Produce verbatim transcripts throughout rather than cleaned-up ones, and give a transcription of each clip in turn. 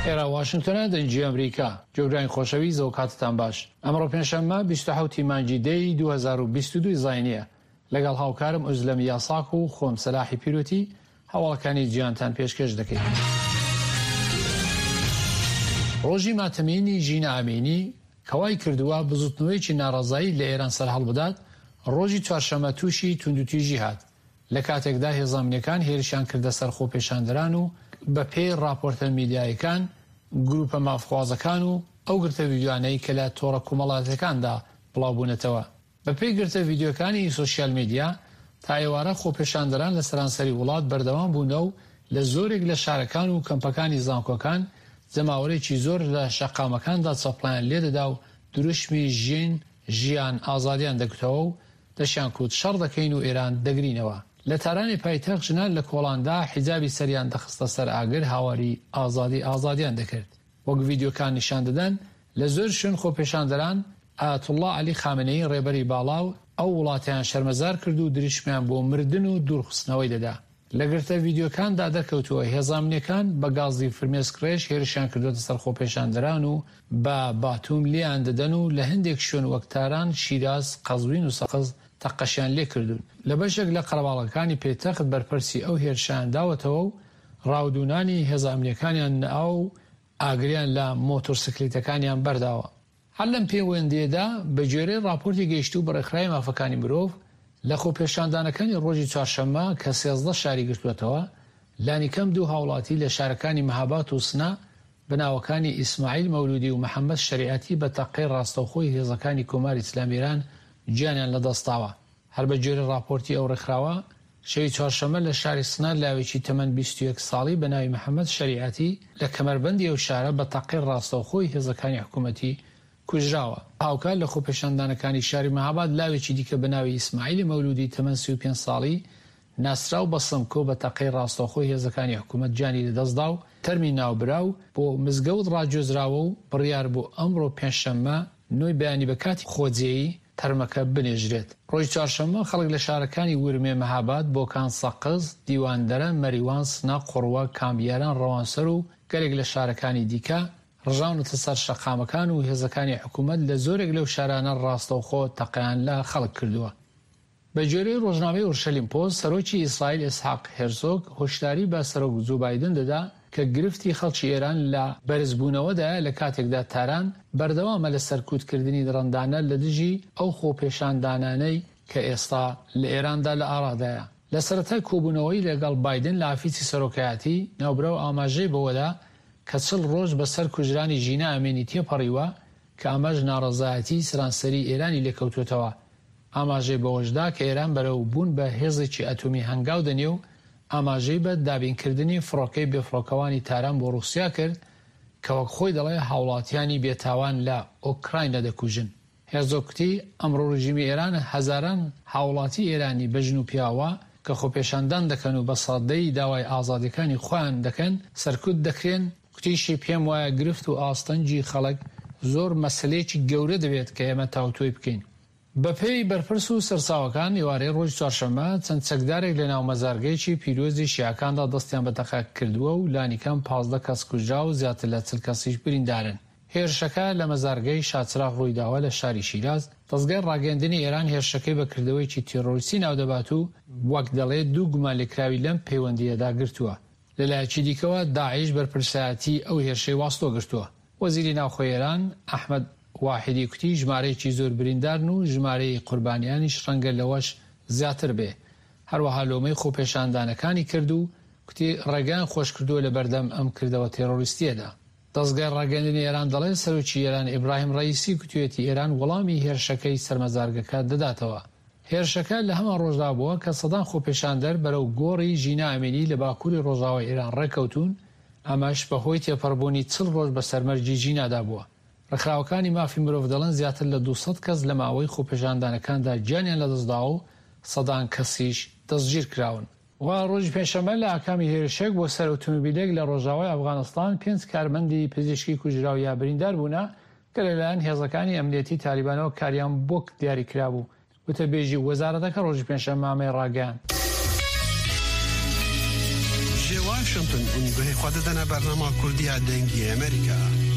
ئێرە واشنگتنە دەنجی ئەمریکا جۆگرانی خۆشەویست و کاتتان باش. ئەمڕۆ پێنجشەممە بیست و حەوتی مانگی دەی دوو هەزار و بیست و دوو زاینیە لەگەڵ هاوکارم ئوزلەم یاساک و خۆم سەلاحی پیرۆتی هەواڵەکانی جیهانتان پێشکەش دەکەین. ڕۆژی ماتەمینی ژینە ئامینی کەوای کردووە بزوتنەوەیکی ناڕەزایی لە ئێران سەرهەڵ بدات. ڕۆژی چوارشەممە تووشی توندوتیژی هات لە کاتێکدا هێزانمینەکان هێرشیان کردە سەر خۆپێشاندەران و بە پێی راپۆرتە میدیایەکان گروپە مافخوازەکان و ئەو گرتە ڤیدیۆانەی کە لە تۆڕە کومەڵاتەکاندا بڵاوبوونەتەوە. بە پێی گرتە ڤیدیۆکانی سۆسیال میدیا تا ئێوارە خۆپێشاندەران لە سەرانسەری وڵات بەردەوام بوونە و لە زۆرێک لە شارەکان و کەمپەکانی زانکۆکان جەماوەرێکی زۆر لە شەقامەکاندا چەپڵیان لێدەدا و دروشمی ژین ژیان ئازادیان دەکوتەوە و دەشیان کوت شەڕ دەکەین و ئێران دەگرینەوە. لە تارانی پایتەخت ژنان لە کۆڵاندا حیجابی سەریان دەخستە سەر ئاگر هاواری ئازادی ئازادیان دەکرد. وەک ڤیدیۆکان نیشان دەدەن لە زۆر شوێن خۆپێشاندەران ئایەتوڵڵا عەلی خامنەیی ڕێبەری باڵا و ئەو وڵاتیان شەرمەزار کرد و دریشمیان بۆ مردن و دوورخستنەوەی دەدا. لە گرتە ڤیدیۆکاندا دەرکەوتووە هێزانمینەکان بە گازی فرمێسکڕێژ هێرشیان کردوتە سەر خۆپێشاندەران و بە باتوم لیان دەدەن و لە هەندێک شوێن وەک تاران، شیراز، قەزوین و سەقز تەقەشیان لێ کردوون. لە بەشێک لە قەرەباڵەکانی پێتەخت بەرپرسی ئەو هێرشیان داوەتەوە و ڕاودوونانی هێزانمینەکانیان نەئاو و ئاگریان لە مۆتۆرسکلێتەکانیان بەرداوە. هەر لەم پەیوەندیەدا بە گوێرەی راپۆرتی گەیشتوو بە ڕێکخراوی مافەکانی مرۆڤ لە خۆپێشاندانەکانی ڕۆژی چوارشەممە کە سێزدە شاری گرتووەتەوە لانی کەم دوو هاوڵاتی لە شارەکانی مەهاباد و سنا بناوەکانی ئیسماعیل مەولودی و محەممەد شەریعەتی بە تەقەی ڕاستەوخۆی هێزەکانی کۆماری ئیسلامی ئێران گیانیان لەدەستاوە. هەر بە گوێرەی راپۆرتی ئەو ڕێکخراوە شەوی چوارشەممە لە شاری سنا لاوێکی تەمەن بیست و یەک ساڵی بە ناوی محەممەد شەریعەتی لە کەمەربەندی ئەو شارە بە تەقەی ڕاستەوخۆی هێزەکانی حکوومەتی کوژراوە. هاوکار لە خۆپێشاندانەکانی شاری مەهاباد لاوێکی دیکە بە ناوی ئیسماعیلی مەولودی تەمەن سی و پێنج ساڵی ناسراو بە سمکۆ بە تەقەی ڕاستەوخۆی هێزەکانی حکوومەت گیانی لەدەستدا و تەرمی ناوبراو بۆ مزگەوت ڕاگوێزراوە و بڕیار بۆ ئەمڕۆ پێنجشەممە نوێی بەیانی بە کاتی خۆجێیی تەرمەکە بنێژرێت. ڕۆژی چوارشەممە خەڵک لە شارەکانی ورمێ مەهاباد، بۆکان، سەقز، دیواندەرە، مەریوان، سنا، قوڕوە، کامبیاران، ڕەوانسەر و گەلێک لە شارەکانی دیکە ڕژاونەتە سەر شەقامەکان و هێزەکانی حکوومەت لە زۆرێک لەو شارانە ڕاستەوخۆ تەقەیان لە خەڵک کردووە. بە گوێرەی ڕۆژنامەی ئورشەلیم پۆست سەرۆکی ئیسرائیل ئیسحاق هێرزۆگ هۆشداری بە سەرۆک جو بایدن دەدا کە گرفتی خەڵکی ئێران لە بەرزبوونەوەدایە لە کاتێکدا تاران بەردەوامە لە سەرکوتکردنی ڕەندانە لە دژی ئەو خۆپێشاندانانەی کە ئێستا لە ئێراندا لە ئاڕادایە. لە سەرەتای کۆبوونەوەی لەگەڵ بایدن لە ئافیسی سەرۆکایەتی ناوبرەو ئاماژەی بەوەدا کە چل ڕۆژ بەسەر کوژرانی ژینە ئەمێنی تێپەڕیوە کە ئەمەش ناڕەزایەتی سرانسەری ئێرانی لێکەوتوێتەوە. ئاماژەی بەوەشدا کە ئێران بەرەو بوون بە هێزێکی ئەتۆمی هەنگاو دەنێ و ئاماژەی بە دابینکردنی فڕۆکەی بێفڕۆکەوانی تاران بۆ ڕووسیا کرد کە وەک خۆی دەڵێ هاوڵاتیانی بێتاوان لە ئۆکراینە دەکوژن. هێرزۆگتی ئەمڕۆ ڕژیمی ئێران هەزاران هاوڵاتی ئێرانی بەژن و پیاوە کە خۆپێشاندان دەکەن و بە سادەی داوای ئازادیەکانی خۆیان دەکەن سەرکوت دەکرێن. کوتیشی پێم وایە گرفت و ئاستەنجی خەڵک زۆر مەسلەیەکی گەورە دەبێت کە ئێمە تاوتۆی بکەین. بەپێی بەرپرس و سەرچاوەکان ئێوارەی ڕۆژی چوارشەممە چەند چەکدارێک لە ناو مەزارگەیەکی پیرۆزی شیعەکاندا دەستیان بە تەقە کردووە و لانیکەم پازدە کەس کوژرا و زیاتر لە چل کەسیش بریندارن. هێرشەکە لە مەزارگەی شاچراغ ڕوویداوە لە شاری شیراز. دەستگای ڕاگەیاندنی ئێران هێرشەکەی بەکردەوەیکی تێرۆریستی ناودەبات و وەک دەڵێت دوو گومانلێکراوی لەم پەیوەندیەدا گرتووە. لەلایەکی دیکەوە داعیش بەرپرسایەتی ئەو هێرشەی واستۆ گرتووە. وەزیری ناوخۆی ئێران ئەحمەد واحدی کوتی ژمارەیەکی زۆر بریندارن و ژمارەی قوربانیانیش ڕەنگە لەوەش زیاتر بێ. هەروەها لۆمەی خۆپێشاندانەکانی کرد و کوتی ڕێگان خۆش کردووە لە بەردەم ئەم کردەوە تێرۆریستیەدا. دەستگای ڕاگەیاندنی ئێران دەڵێ سەرۆکی ئێران ئیبراهیم ڕەئیسی کوتوێتی ئێران وەڵامی هێرشەکەی سەرمەزارگەکە دەداتەوە. هێرشەکە لە هەمان ڕۆژدا بووە کە سەدان خۆپێشاندەر بەرەو گۆڕی ژینە ئەمێنی لە باکووری ڕۆژاوای ئێران ڕێکەوتون. ئەمەش بەهۆی تێپەڕبوونی چل ڕۆژ بە سەرمەرجی ژینادا بووە. ڕێکخراوەکانی مافی مرۆڤ دەڵێن زیاتر لە دووسەد کەس لە ماوەی خۆپێشاندانەکاندا گیانیان لەدەستدا و سەدان کەسیش دەستگیر کراون. و ڕۆژی پێنجشەممە لە ئاکامی هێرشێک بۆ سەر ئۆتۆمۆبیلێک لە ڕۆژاوای ئەفغانستان پێنج کارمەندی پزیشکی کوژرا و یا بریندار بوونە کە لەلایەن هێزەکانی ئەمنیەتی تالیبانەوە کاریان بۆ دیاری کرابوو. وتەبێژی وەزارەتەکە ڕۆژی پێنجشەممە ڕاگەیاند. بجي واشنطن به خودتنا برنامه کردی دنگی امریکا.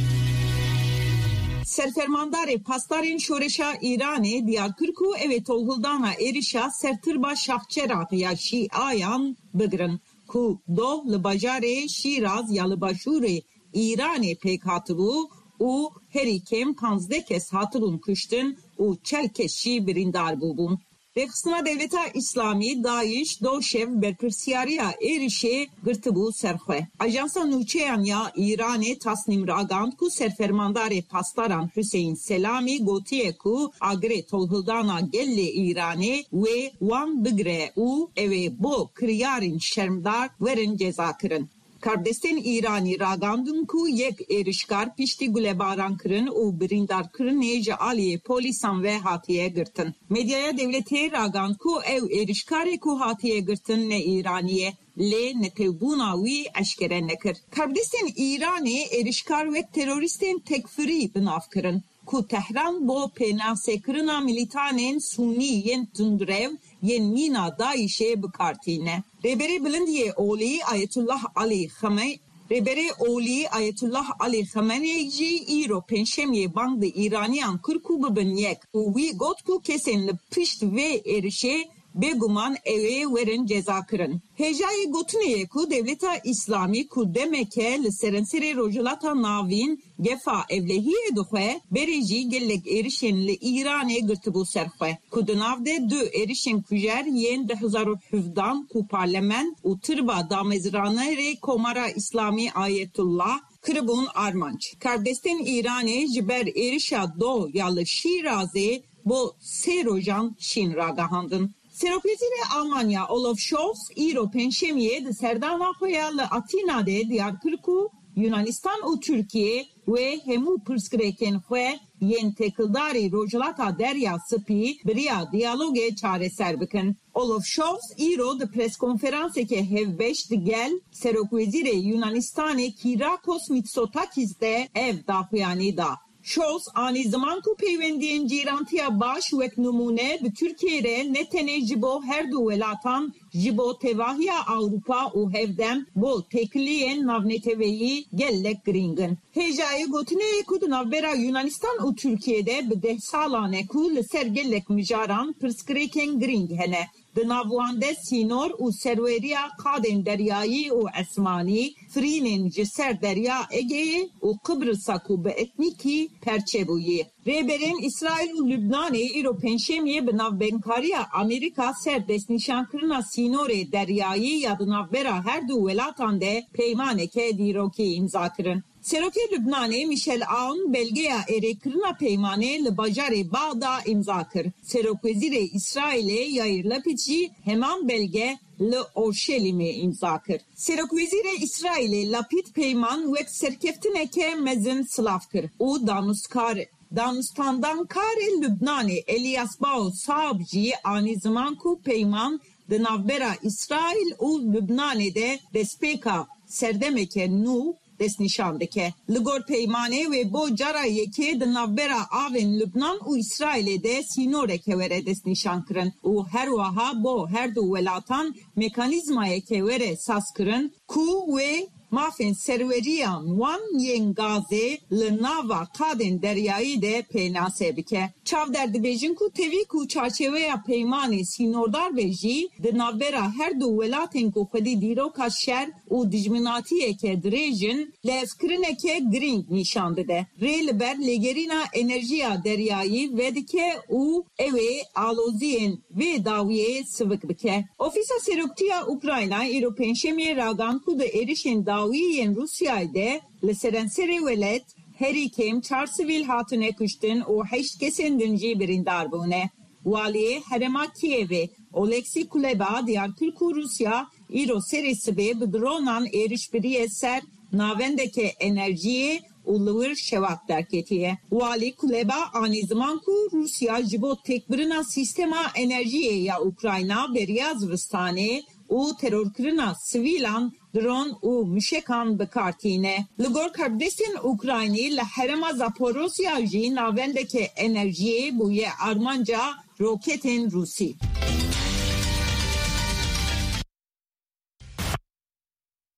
Serfermandar pastarên şoreşa İranê diyar kir ku ev ê tolhildana êrişa sertirba şaxçera ya Şîayan bigirin ku doh li bajarê Şîraz ya li başûrê İranê pêk hatibû û herî kêm panzdeh kes hatibûn kuştin û çel kes jî birîndar bûbûn. Rêxistina Devleta İslamî Daeş do şev berpirsyariya êrişê girtibû serxwe. Ajansa nûçeyan ya İranê tasnîm ragand ku serfermandarê pastaran Hüseyin Selamî gotiye ku agirê tolhildana gelê İranê wê wan bigire û ev ê bo kiryarên şermdar werin ceza kirin. Kardestên İranî ragandin ku yek êrişkar piştî gulebaran kirin û birîndarkirinê ji aliyê polîsan ve hatiye girtin. Medyaya devletê ragand ku ew êrişkarê ku hatiye girtin ne İranî ye, lê netewbûna wî eşkere nekir. Kardestên İranê êrişkar wek terorîstên tekfirî binav kirin ku Tehran bo pênasêkirina militanên Sunî yên tundrev yên mîna Daişê bikartîne. Rêberê bilindiyê Olî Ayetullah Alî Xamey Rêberê Olî Ayetullah Alî Xameneî jî îro pênşemiyê bang di İraniyan kir ku bibin yek û wî got ku kesên li pişt vê êrişê bêguman ew ê werin ceza kirin. Hêjayê gotinê ku Devleta İslamî ku demeke li serenserê rojhilata navîn gefa evlehiyê dixwe, berê jî gelek êrişên li İranê girtibû serxwe. Ku di nav de du êrişên kujer yên di hezar û hevdan ku parlement û tirba damezranerê Komara İslamî Ayetullah kiribûn armanc. Kardestên İranê ji ber êrişa do ya li Şîrazê bo sê rojan şîn ragihandin. Serokvezîrê Almanya Olaf Scholz îro pênşemiyê di serdana xwe ya li Atînadê diyar kir ku Yunanistan û Tirkiye wê hemû pirsgirêkên xwe yên têkildarî rojhilata Derya Spî biriya diyalogê çareser bikin. Olaf Scholz îro di preskonferansekê hevbeş di gel Serokvezîrê Yunanistanê Kyriakos Mitsotakis de ev daxuyanî da. Scholz anî ziman ku peywendiyên cîrantiya baş wek numune bi Tirkiye re ne tenê ji bo her du welatan ji bo tevahiya Awropa û hevdem bo têkiliyên navneteweyî gelek giringin. Hêjayê gotineyê ku di navbera Yunanistan û Tirkiye'de bi deh salan e ku li ser gelek mijaran pirsgirêkên giring hene. Di nav wan de sînor û serweriya qadên deryayî û esmanî, firînên ji ser derya Egeyê û Kıbrısa ku bi etnîkî perçebûyî. Rêberên İsrail û Lübnanê îro pênşemiyê bi navbênkariya Amerîka ser destnîşankirina sînorê deryayî ya di navbera her du welatan de peymaneke dîrokî imza kirin. Serokê Lübnanê Michel Aoun belgeya êrêkirina peymanê li bajarê Bağda imza kir. Serokvezîrê İsrailê Yair Lapid jî heman belge li Orşelimê imza kir. Serokvezîrê İsrailê Lapid peyman wek serkeftineke mezin silav kir û danûskar Danustandan karê Lübnanê Elias Bao Saab jî anî ziman ku peyman di navbera İsrail û Lübnanê de destpêka serdemeke nû destnîşan dike. Li gor peymanê wê bo cara yekê di navbera avên Lübnan û İsrailê de sînoreke were destnîşan kirin û her wiha bo her du welatan mekanîzmayeke were saz kirin ku wê mafên serweriyan wan yên gazê li nava qadên deryayî de pênasê bike. Çavder dibêjin ku tevî ku çarçeveya peymanê sînordar ve jî di navbera her du welatên ku xwedî dîroka şer û dijminatiyeke dirêjin levkirineke giring nîşan dide. Rê li ber lêgerîna enerjiya deryayî vedike û ew ê aloziyên vê dawiyê sivik bike. Ofîsa Seroktiya Ukrayna îro pênşemiyê ragand ku di êrişên dawiyên Rusyayê de li serenserê welet herî kêm çar sivîl hatine kuştin û heşt kesên din jî birîndar bûne. Waliyê Herêma Kievê Oleksî Kuleba diyar kir ku Rusya îro serê sibê bi dronan êrişbiriyê ser navendeke enerjiyê û li wir şewat derketiye. Walî Kuleba anî ziman ku Rusya ji bo têkbirina sîstema enerjiyê ya Ukrayna beriya zivistanê û terorkirina sivîlan dron û müşekan bikartîne. Li gor kardestên Ukraynî li herêma Zaporozhya jî navendeke enerjiyê bûye armanca roketên Rusî.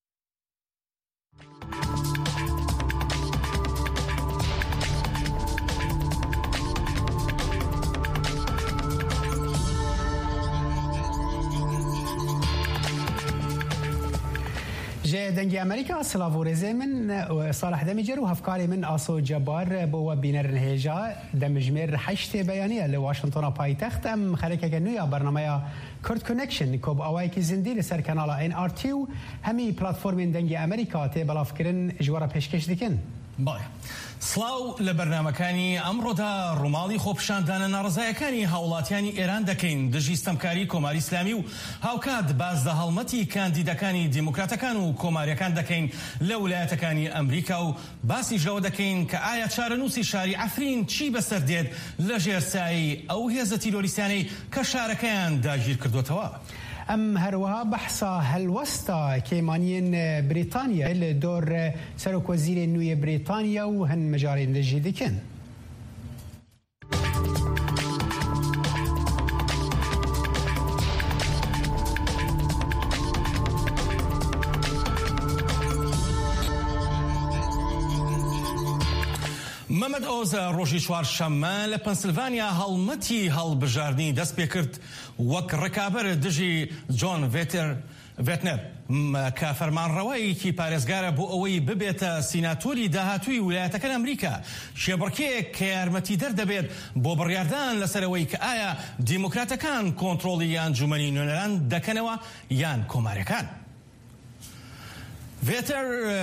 جه دنگی امریکا سلاوورزه من صالح دمیجر و هفکاری من آسو جبار بو بینر نهجا دمجمر حشت بیانیه لواشنطن پایتخت ام خرکه کنویا برنامه کرد کونکشن کوب اوای کی زندی لسر کانال ان ار تی و همی پلتفرم دنگی امریکا ته بلافکرین جوارا پیشکش دکن. باە سڵاو لە بەرنامەکانی ئەمڕۆدا ڕووماڵی خۆپشاندانە ناڕزایەکانی هاوڵاتیانی ئێران دەکەین دژی ستەمکاری کۆماری ئیسلامی و هاوکات باز لە هەڵمەتی کاندیدەکانی دیموکراتەکان و کۆماریەکان دەکەین لە ویلایەتەکانی ئەمریکا و باسی ژەوە دەکەین کە ئایا چارەنووسی شاری عەفرین چی بەسەر دێت لە ژێرسایی ئەو هێزە تیرۆریستانەی کە شارەکەیان داگیر کردوتەوە. ام هروها بحثا هلوستا كيمانيين بريطانيا لدور سروك وزير النوية بريطانيا وهن مجارين لجيدكن. مەمەد ئۆز ڕۆژی چوارشەممە لە پەنسیلڤانیا هەڵمەتی هەڵبژاردننی دەست پێ کرد وەک ڕکابەر دژی جۆن ڤێتر ڤێتنەر کە فەرمانڕەوەیەکی پارێزگارە بۆ ئەوەی ببێتە سیناتۆری داهاتووی ویلایەتەکان ئەمریکا شێبڕکەیەک کە یارمەتی دەردەبێت بۆ بڕیاردان لەسەرەوەی کە ئایا دیموکراتەکان کۆنتڕۆڵی یان جومەنی نوێنەران دەکەنەوە یان کۆمارەکان. ڤێتر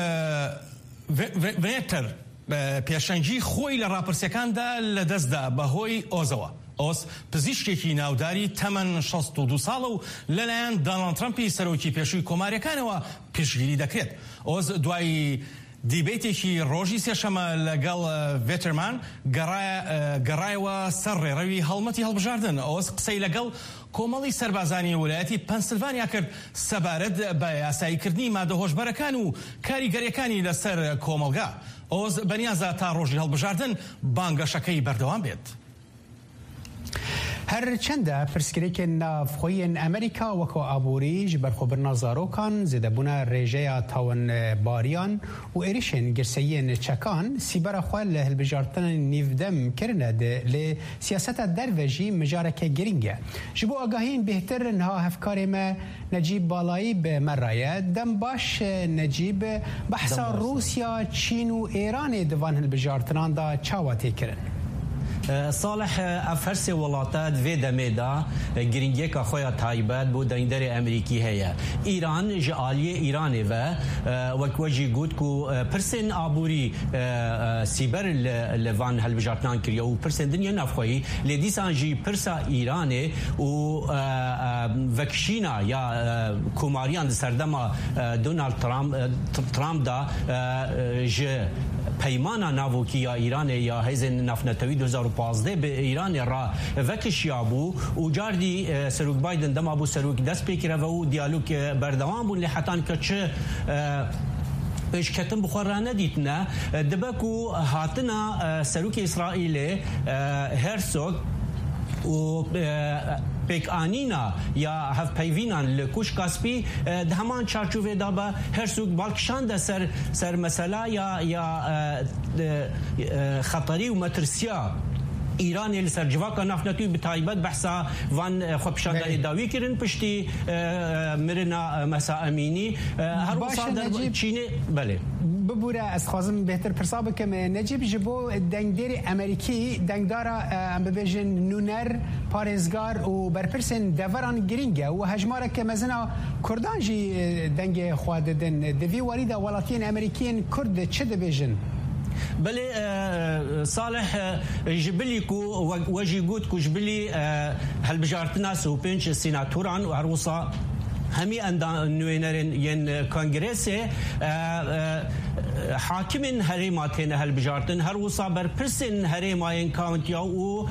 ڤێتر پێشەنگی خۆی لە ڕاپرسیەکاندا لە دەستدا بەهۆی ئۆزەوە. ئۆس پزیشکێکی ناوداری تەمەن شەست و دوو ساڵە و لەلایەن داناڵد ترەمپی سەرۆکی پێشووی کۆماریەکانەوە پێشگیری دەکرێت. ئۆز دوای دیبێتێکی ڕۆژی سێشەمە لەگەڵ ڤێترمان گەڕایەوە سەر ڕێڕەوی هەڵمەتی هەڵبژاردن. ئۆس قسەی لەگەڵ کۆمەڵی سەربازانی ویلایەتی پەنسیلڤانیا کرد سەبارەت بە یاساییکردنی مادە هۆشبەرەکان و کاریگەریەکانی لەسەر کۆمەلگا. ئۆز بەنیازە تا ڕۆژی هەڵبژاردن بانگەشەکەی بەردەوام بێت. هر چنده پرسکریک نافخوین امریکا وکو آبوریج برخوبرنا زاروکان زدبونا ریجه تاون باریان و ایریشن گرسیین چکان سیبرا خواه لهلبجارتن نیودم کرنه ده لسیاست دروژی مجارک گرینگه. جبو آگاهین بهتر نها هفکاری ما نجیب بالایی به مرایه دم باش نجیب بحثا روسیا چین و ایران دوان هلبجارتنان دا چاواتی کرن. صالح افرس ولاتات في دميدا جرينجيكا خويا تايبات بو دايندري امريكي هي ايران جاليه ايراني و وكوجي غوتكو برسن ابوري سيبر لفان هالبجارتان كريو برسن دنيا نافخوي لديسانجي برسا ايراني و وكشينا يا كوماريان سردما دونالد ترامب ترامب دا ج پیمانا ناوکی یا ایران یا هیزن نفنتوی دو هزار و پانزده به ایران را وکش یابو و جاردی سروک بایدن دم ابو سروک دست پیکره و دیالوگ بردوام بون لحتان که چه ايش كتم بخورانه ديتنا دبكو هاتنا سروك اسرائيل هرسوغ و پیک آنینا یا هف پیوینان لکوش کاسپی دهمان چارچوبه دابا هر سوق بالکشان ده سر سر مسئله یا یا خطری و مترسیا ایران لسر جواکا نفنتوی بتایبت بحثا وان خوبشاندانی داوی کرن پشتی مرنا مسا امینی هر وصال در چینه بله ببوره از خوازم بهتر پرسا بکم نجیب جبو دنگداری امریکی دنگدارا ام ببیجن نونر پارزگار و برپرسن دوران گرینگه و هجماره که مزنا کردان جی دنگ خواددن دوی واریدا ولاتین امریکین کرد چه دبیجن؟ بله صالح جبليكو وجي قوتكو جبلي هالبجارتنا سو بنش سيناتوران وعروسا همي اندان نوينرين ين كونغرسي حاكمين هريماتين هالبجارتن هر وصا برپرسن هريماين كاونتيا و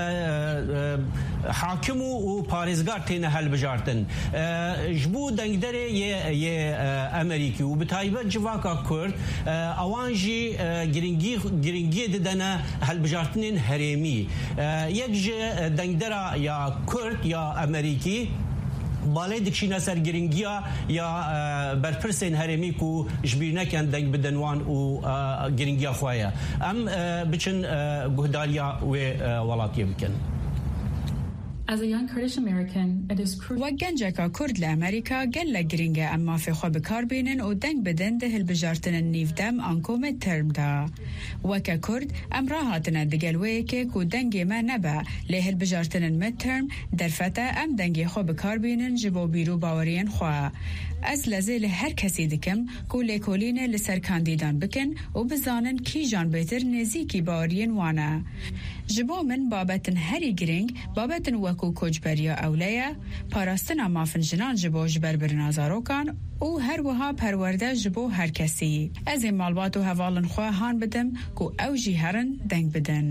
حاكمو و پاريزگارتين هالبجارتن جبو دنگدري ي امريكي و بتايبت جواكا كرد اوانجي گرينگي گرينگي ددنا هالبجارتنين هريمي يكج دنگدرا يا كرد يا امريكي بالای دکشینا سر گرینگیا یا برپرسین هرمی کو جبیر نکن دنگ بدنوان و گرینگیا خوایا ام بچن گهدالیا و ولاتی بکن. وەک گەنجێکە کورد لە ئەمریکا گەل لە گرینگە ئەم مافێخوا بکاربێنن و دەنگ بدەن دە هەلبژارتنە نیڤدەم ئانکۆمە تەرمدا. وەکە کورد ئەم ڕاهاتنە دگەلوەیەکێک و دەنگێمە نەبە لێ هەلبژارتنن مدتەرم دەرفەتە ئەم دەنگێ خۆ بکاربێنن ji بۆ بیر و باوەریان خوا. ئەس لەزێ لە هەر کەسی دکم کو لێکۆلینە لەسەر کاندیدان بکن و بزانن کیژان بێتر نێزیکی باوەریان وانە. ji bo min babetên herî giring babetên wekû koçberiya ewleya, parastina mafînjinan ji bo ji ber birina zarokan û her wiha perwerde ji bo her kesî. Ez ê malbat û hevalên xwe han bidim ku ew jî herin deng bidin.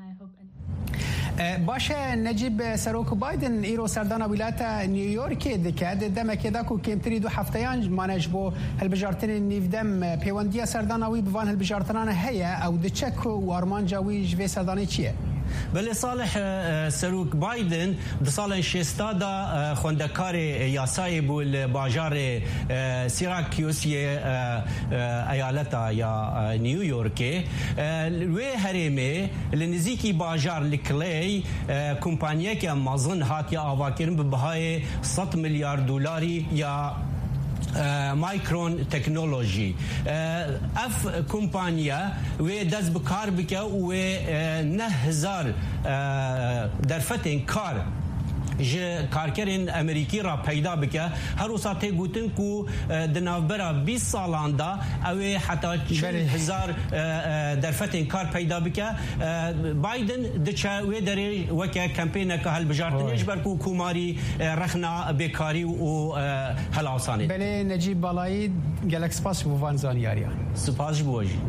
باشه نجیب سروک بایدن ایرو سردان ولایت نیویورک دکد دمکه دا کو کمتری دو هفتهان مانج بو هلبجارتن نیودم پیوندی سردان وی بوان هلبجارتنان هيا او دچک و ارمان جوی جوی سردانی چیه بله صالح سروک بایدن د سال شستا دا خوندکار یاسای بول باجار سیراکیوسی ایالتا یا نیویورک و هرمه لنزیکی باجار لکلی کمپانیه که مازن هات یا آواکرن به بهای صد میلیارد دلاری یا مایکرون تکنولوژی اف کمپانیا و دست بکار بکه و نه هزار درفتین کار ج کارکرین امریکی را پیدا بکه هر وساته گوتن کو دنابرا بیست سالان دا او حتی چهل هزار درفتین کار پیدا بکه بایدن دچه و دری وکه کمپین که هل بجارتنیش بر کو کوماری رخنا بیکاری و هلاوسانی بله نجیب بالایی گلکس پاس بوان زانیاریا سپاس بوجی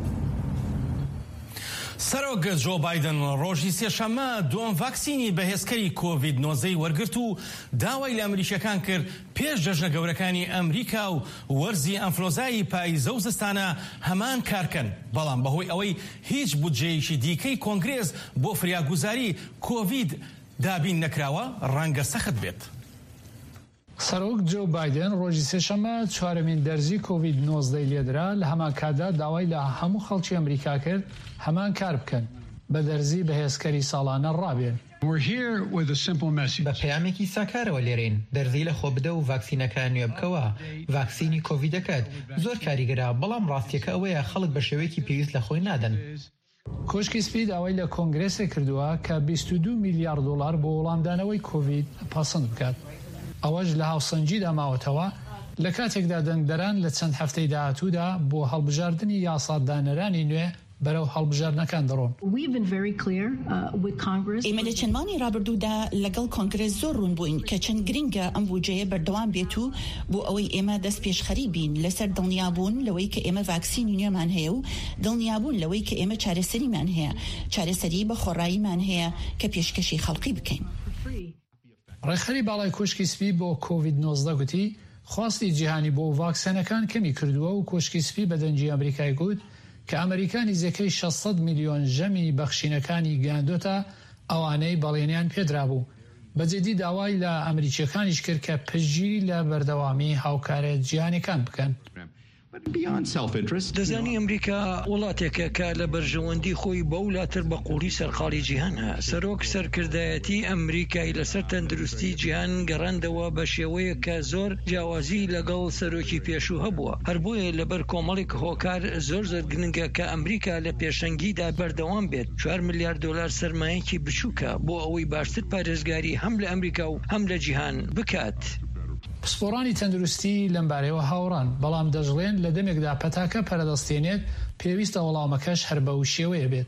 سەرۆک جۆ بایدن ڕۆژی سێشەممە دووەم ڤاکسینی بەهێزکەری کۆڤید نۆزدە وەرگرت و داوای لە ئەمریکیەکان کرد پێش جەژنە گەورەکانی ئەمریکا و وەرزی ئەنفلۆزایی پاییزە و زستانە هەمان کارکەن بەڵام بەهۆی ئەوەی هیچ بودجەیەکی دیکەی کۆنگرێز بۆ فریاگوزاری کۆڤید دابین نەکراوە ڕەنگە سەخت بێت. سەرۆک جۆ بایدن ڕۆژی سێشەممە چوارەمین دەرزی کۆڤید نۆزدە لێدرا لە هەمان کاتدا داوای لە هەموو خەڵکی ئەمریکا کرد هەمان کار بکەن بە دەرزی بەهێزکەری ساڵانە ڕابێن. بە پەیامێکی ساکارەوە لێرەین دەرزی لە خۆ بدە و ڤاکسینەکان نوێ بکەوە ڤاکسینی کۆڤید دەکات زۆر کاریگەرا بەڵام ڕاستیەکە ئەوەیە خەڵک بە شێوەیەکی پێویست لە خۆی نادەن. کۆشکی سپی داوای لە کۆنگرێسێ کردووە کە بیست و دوو میلیارد دۆلار بۆ وەڵامدانەوەی کۆڤید پەسەند بکات. ئەوەش لە هاوسەنجیدا ماوەتەوە لە کاتێکدا دەنگدەران لە چەند هەفتەی داهاتوودا بۆ هەڵبژاردننی یاسادانەرانی نوێ بەرەو هەڵبژاردنەکان دەڕۆن. ئێمە لە چەند مانگی ڕابردوودا لەگەڵ کۆنگرێس زۆر ڕوون بووین کە چەند گرینگە ئەم بودجەیە بەردەوام بێت و بۆ ئەوەی ئێمە دەست پێشخەری بین لەسەر دڵنیابوون لەوەی کە ئێمە ڤاکسینی نوێمان هەیە و دڵنیابوون لەوەی کە ئێمە چارەسەریمان هەیە چارەسەری بە خۆڕاییمان هەیە کە پێشکەشی خەڵقی بکەین. ڕێخەری باڵای کۆشکی سپی بۆ کۆڤید نۆزدە گوتی خواستی جیهانی بۆ ڤاکسینەکان کەمی کردووە و کۆشکی سپی بە دەنجی ئەمریکای گوت کە ئەمریکانی زەکەی شەشسەد میلیۆن ژەمی بەخشینەکانی گاندۆتە ئەوانەی بەڵێنیان پێدرا بوو. بەجێدی داوای لە ئەمریکیەکانیش کرد کە پشتگیری لە بەردەوامی هاوکارە جیهانیەکان بکەن. دەزانی ئەمریکا وڵاتێکە کە لە بەرژەوەندی خۆی بەولاتر بە قوڵی سەرقاڵی جیهان هە سەرۆک سەرکردایەتی ئەمریکای لەسەر تەندروستی جیهان گەڕاندەوە بە شێوەیە کە زۆر جیاوازی لەگەڵ سەرۆکی پێشوو هەبووە هەر بۆیە لەبەر کۆمەڵێک هۆکار زۆر زۆر گرنگە کە ئەمریکا لە پێشەنگیدا بەردەوام بێت چوار میلیارد دۆلار سەرمایەکی بچووکە بۆ ئەوەی باشتر پارێزگاری هەم لە ئەمریکا و هەم لە جیهان بکات. پسپۆڕانی تەندروستی لەمبارەوە هاوڕان بەڵام دەژڵێن لە دەمێکدا پەتاکە پەرەدەستێنێت پێویستە وەڵامەکەش هەر بەو شێوەیە بێت.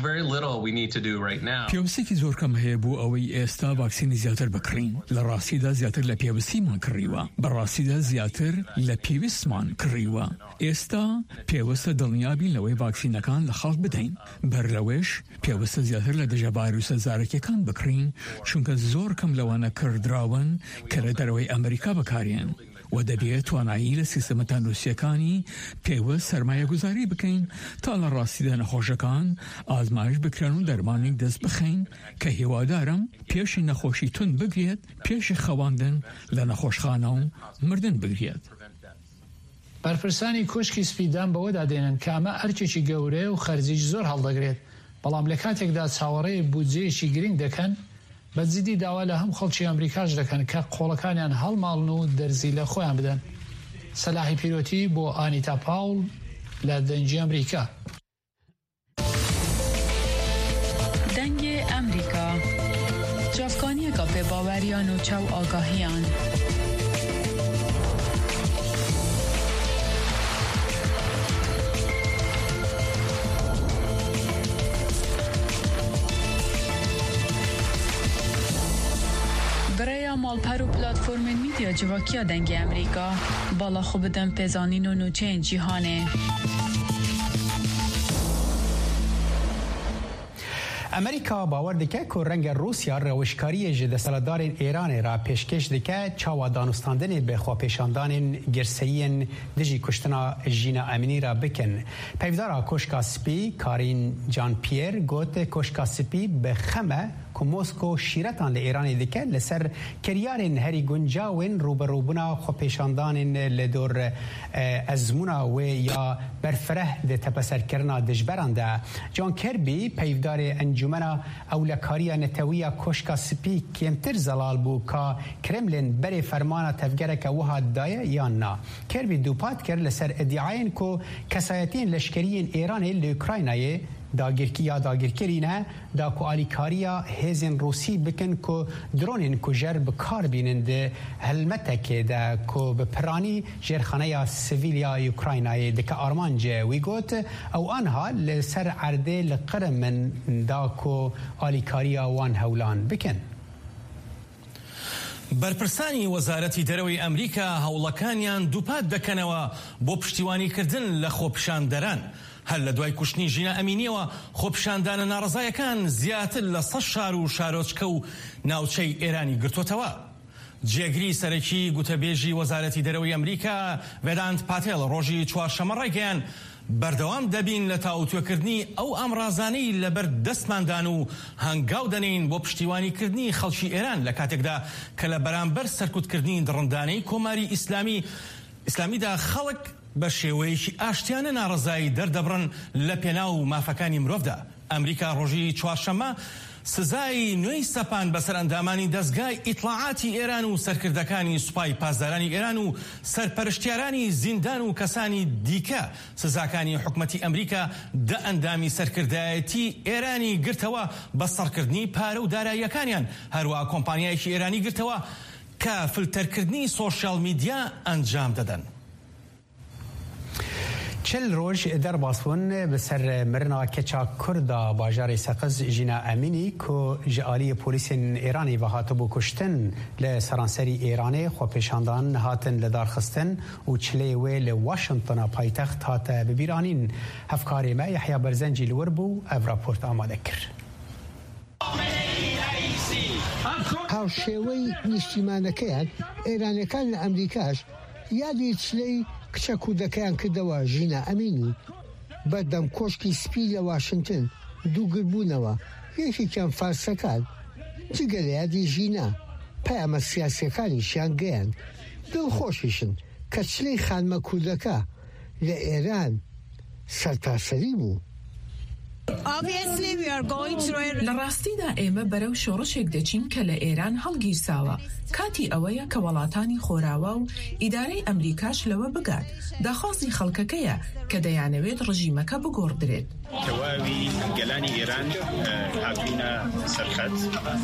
پێویستێکی زۆر کەم هەیە بۆ ئەوەی ئێستا ڤاکسینی زیاتر بکڕین لە ڕاستیدا زیاتر لە پێویستیمان کڕیوە بەڕاستیدا زیاتر لە پێویستمان کڕیوە ئێستا پێویستە دڵنیابین لەوەی ڤاکسینەکان لە خەڵک بدەین بەر لەوەش پێویستە زیاتر لە دژە ڤایرۆسە زارەکیەکان بکڕین چونکە زۆر کەم لەوانە کڕدراون کە لە دەرەوەی ئەمریکا بەکارێن و دەبێت توانایی لە سیستەمە تەندروستیەکانی پێوەست سەرمایە گوزاری بکەین تا لە ڕاستیدا نەخۆشەکان ئازمایش بکرێن و دەرمانێک دەست بخەین کە هیوادارم پێشی نەخۆشی تون بگرێت پێشی خەواندن لە نەخۆشخانە و مردن بگرێت. بەرپرسانی کۆشکی سپیدان بەوەدا دێنن کە ئەمە ئەرکێکی گەورەیە و خەرجیش زۆر هەڵدەگرێت بەڵام لە کاتێکدا چاوەڕێی بودجەیەکی گرنگ دەکەن بەجددی داوا لە هەم خەڵکی ئەمریکاش دەکەن کە قۆڵەکانیان هەڵماڵن و دەرزی لە خۆیان بدەن. سەلاحی پیرۆتی بۆ ئانیتا پاول لە دەنگی ئەمریکا. دەنگی ئەمریکا جافکانیەکە پێباوەریان و چاو ئاگاهیان. برای مالپەر و پلاتفۆرمên میدیا civakîya dengê Amerîka bala xwe bidin pêzanîn û nûçeyên cîhanê. امریکا باور دکه که رنگ روسیا روشکاری جد سالدارین ایران را پیشکش دکه چاوا دانستاندن به خواپیشاندان گرسیین دجی کشتنا ژینا امینی را بکن. پیودارا کشکا سپی کارین جان پیر گوت کشکا سپی به خمه که موسکو شیرتان لایران دکه لسر کریارین هری گنجاوین روبروبنا خواپیشاندان لدور ازمونا و یا برفره ده تپسر کرنا دجبران ده. جان کربی پیودار انجمنا اولکاریا نتویا کشکا سپی کمتر زلال بو که کرملین بری فرمانا تفگره که وها دایه یا نا. کربی دوپات کر لسر ادعاین که کسایتین لشکریین ایران لوکراینای داگیرکی یا داگیرکرینه دا کو آلیکاریا هزین روسی بکن کو درونین کو جر بکار بیننده هلمته که دا کو بپرانی جرخانه یا سویل یا اوکراینای دکه آرمانجه وی گوت او آنها لسر عرده لقرم من دا کو آلیکاریا وان هولان بکن. بەرپرسانی وەزارەتی دەرەوەی ئەمریکا هەوڵەکانیان دووپات دەکەنەوە بۆ پشتیوانیکردن لە خۆپیشاندەران. هەر لە دوای کوشتنی ژینا ئەمینیەوە خۆپیشاندانە ناڕزایەکان زیاتر لە سەد شار و شارۆچکە و ناوچەی ئێرانی گرتوتەوە. جێگری سەرەکی گوتەبێژی وەزارەتی دەرەوەی ئەمریکا ڤێدانت پاتێل ڕۆژی چوارشەمە ڕایگەیان بەردەوام دەبین لە تاوتوێکردنی ئەو ئەمڕازانەی لەبەر دەستماندان و هەنگاو دەنین بۆ پشتیوانیکردنی خەڵکی ئێران لە کاتێکدا کە لە بەرامبەر سەرکوتکردنی دڕندانەی کۆماری ئیسلامی ئیسلامیدا خەڵک بە شێوەیەکی ئاشتیانە ناڕزایی دەردەبڕن لە پێناو مافەکانی مرۆڤدا. ئەمریکا ڕۆژی چوارشەمە سزای نوێی سەپان بەسەر ئەندامانی دەستگای ئیطلاعاتی ئێران و سەرکردەکانی سوپای پاسدارانی ئێران و سەرپەرشتیارانی زیندان و کەسانی دیکە سزاکانی حکومەتی ئەمریکا دە ئەندامی سەرکردایەتی ئێرانی گرتەوە بە سەرکردنی پارە و داراییەکانیان هەروە کۆمپانیایەکی ئێرانی گرتەوە کە فلتەرکردنی سۆشیال میدیا ئەنجام دەدەن. چل روز در باسون به سر مرنا کچا کردا باجار سقز ژینا امینی که جالی پلیس ایرانی و هاتبو کشتن ل سرانسری ایرانی خو پیشاندان هاتن لدار خستن و چلی و ل واشنطن پایتخت هات ببیرانین هفکاری ما یحیی برزنجی لوربو اف راپورت آماده کرد. هاوشێوەی نیشتیمانەکەیان ئێرانەکان لە ئەمریکاش یادی چلەی کچە کودەکەیان کردەوە ژینا ئەمینی بەردەم کۆشکی سپی لە واشنگتن دووگربوونەوە یەکێکیان فارسەکان جگە لە یادی ژینا پەیامە سیاسیەکانیشیان گەیان دڵخۆشیشن کە چلەی خانمە کودەکە لە ئێران سەرتاسەری بوو. لە ڕاستیدا ئێمە بەرەو شۆڕشێک دەچین کە لە ئێران هەڵگیرساوە. کاتی ئەوەیە کە وڵاتانی خۆراوە و ئیدارەی ئەمریکاش لەوە بگات داخوازی خەڵکەکەیە کە دەیانەوێت ڕژیمەکە بگۆڕدرێت. تەواوی گەلانی ئێران هاتوینە سەرخەت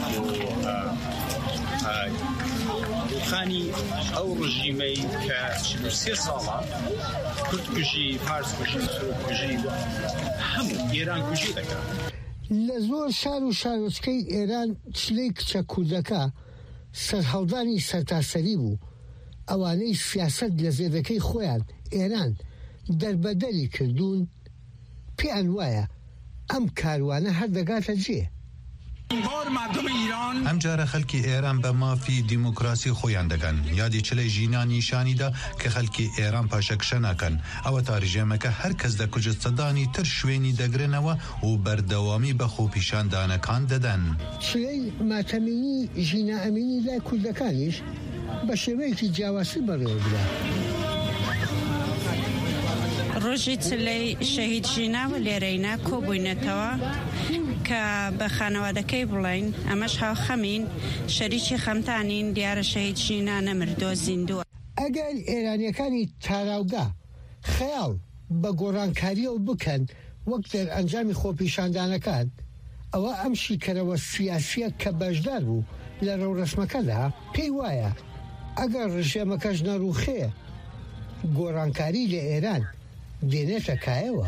خانی ئەو ڕژیمەی کە چل و سێ ساڵە کورد کوژی پارس کوژی سۆ کوژی هەموو ئێران کوژی دەکات. لە زۆر شار و شارۆچکەی ئێران چلەی کچە کوردەکە سەرهەڵدانی سەرتاسەری بوو. ئەوانەی سیاسەت لە زێدەکەی خۆیان ئێران دەربەدەری کردوون پێیان وایە ئەم کاروانە هەر دەگاتە جێ. ئەم جارە خەڵکی ئێران بە مافی دیموکراسی خۆیان دەگەن. یادی چلەی ژینا نیشانیدا کە خەڵکی ئێران پاشەکشە ناکەن. ئەوە تاریژێمەکە هەر کەس دە کوجستەدانی تر شوێنی دەگرنەوە و بەردەوامی بە خۆپیشاندانەکان دەدەن. چلەی ماتەمینی ژینا ئەمینی لای کوردەکانیش بە شێوەیەکی جیاواسی بەڕێوەبرا. ڕۆژی چلەی شەهید ژینا و لێرەینا کۆبووینەتەوە کە بە خانەوادەکەی بڵین ئەمەش هاو خەمین شەریکی خەمتانین دیارە شەهید ژینا نەمردۆ زیندووە. ئەگەر ئێرانیەکانی تاراوگا خەیاڵ بە گۆڕانکاریەوە بکەن وەک دەرئەنجامی خۆپیشاندانەکان ئەوە ئەم شیکەرەوە سیاسیە کە بەشدار بوو لە ڕەوڕەسمەکەدا پێی وایە ئەگەر ڕژێمەکەش نەڕووخێ گۆڕانکاری لە ئێران دێنێتە کایەوە.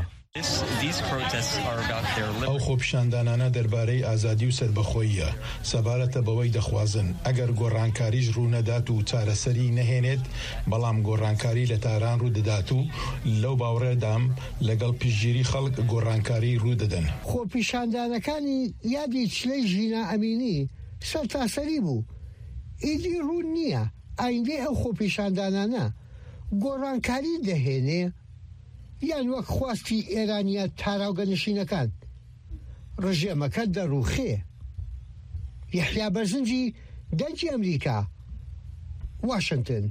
ئەو خۆپیشاندانانە دەربارەی ئازادی و سەربەخۆییە سەبارەتە بەوەی دەخوازن ئەگەر گۆڕانکاریش ڕوونەدات و چارەسەری نەهێنێت بەڵام گۆڕانکاری لە تاران ڕوودەدات و لەو باوەڕێدام لەگەڵ پشتگیری خەڵک گۆڕانکاری ڕوودەدەن. خۆپیشاندانەکانی یادی چلەی ژینا ئەمینی سەرتاسەری بوو ئیدی ڕوون نییە ئایندەی ئەو خۆپیشاندانانە گۆڕانکاری دەهێنێ یان وەک خواستی ئێرانیە تاراوگەنشینەکان ڕژێمەکە دەڕووخێ. یەحیا بەرزنجی دەنگی ئەمریکا واشنگتن.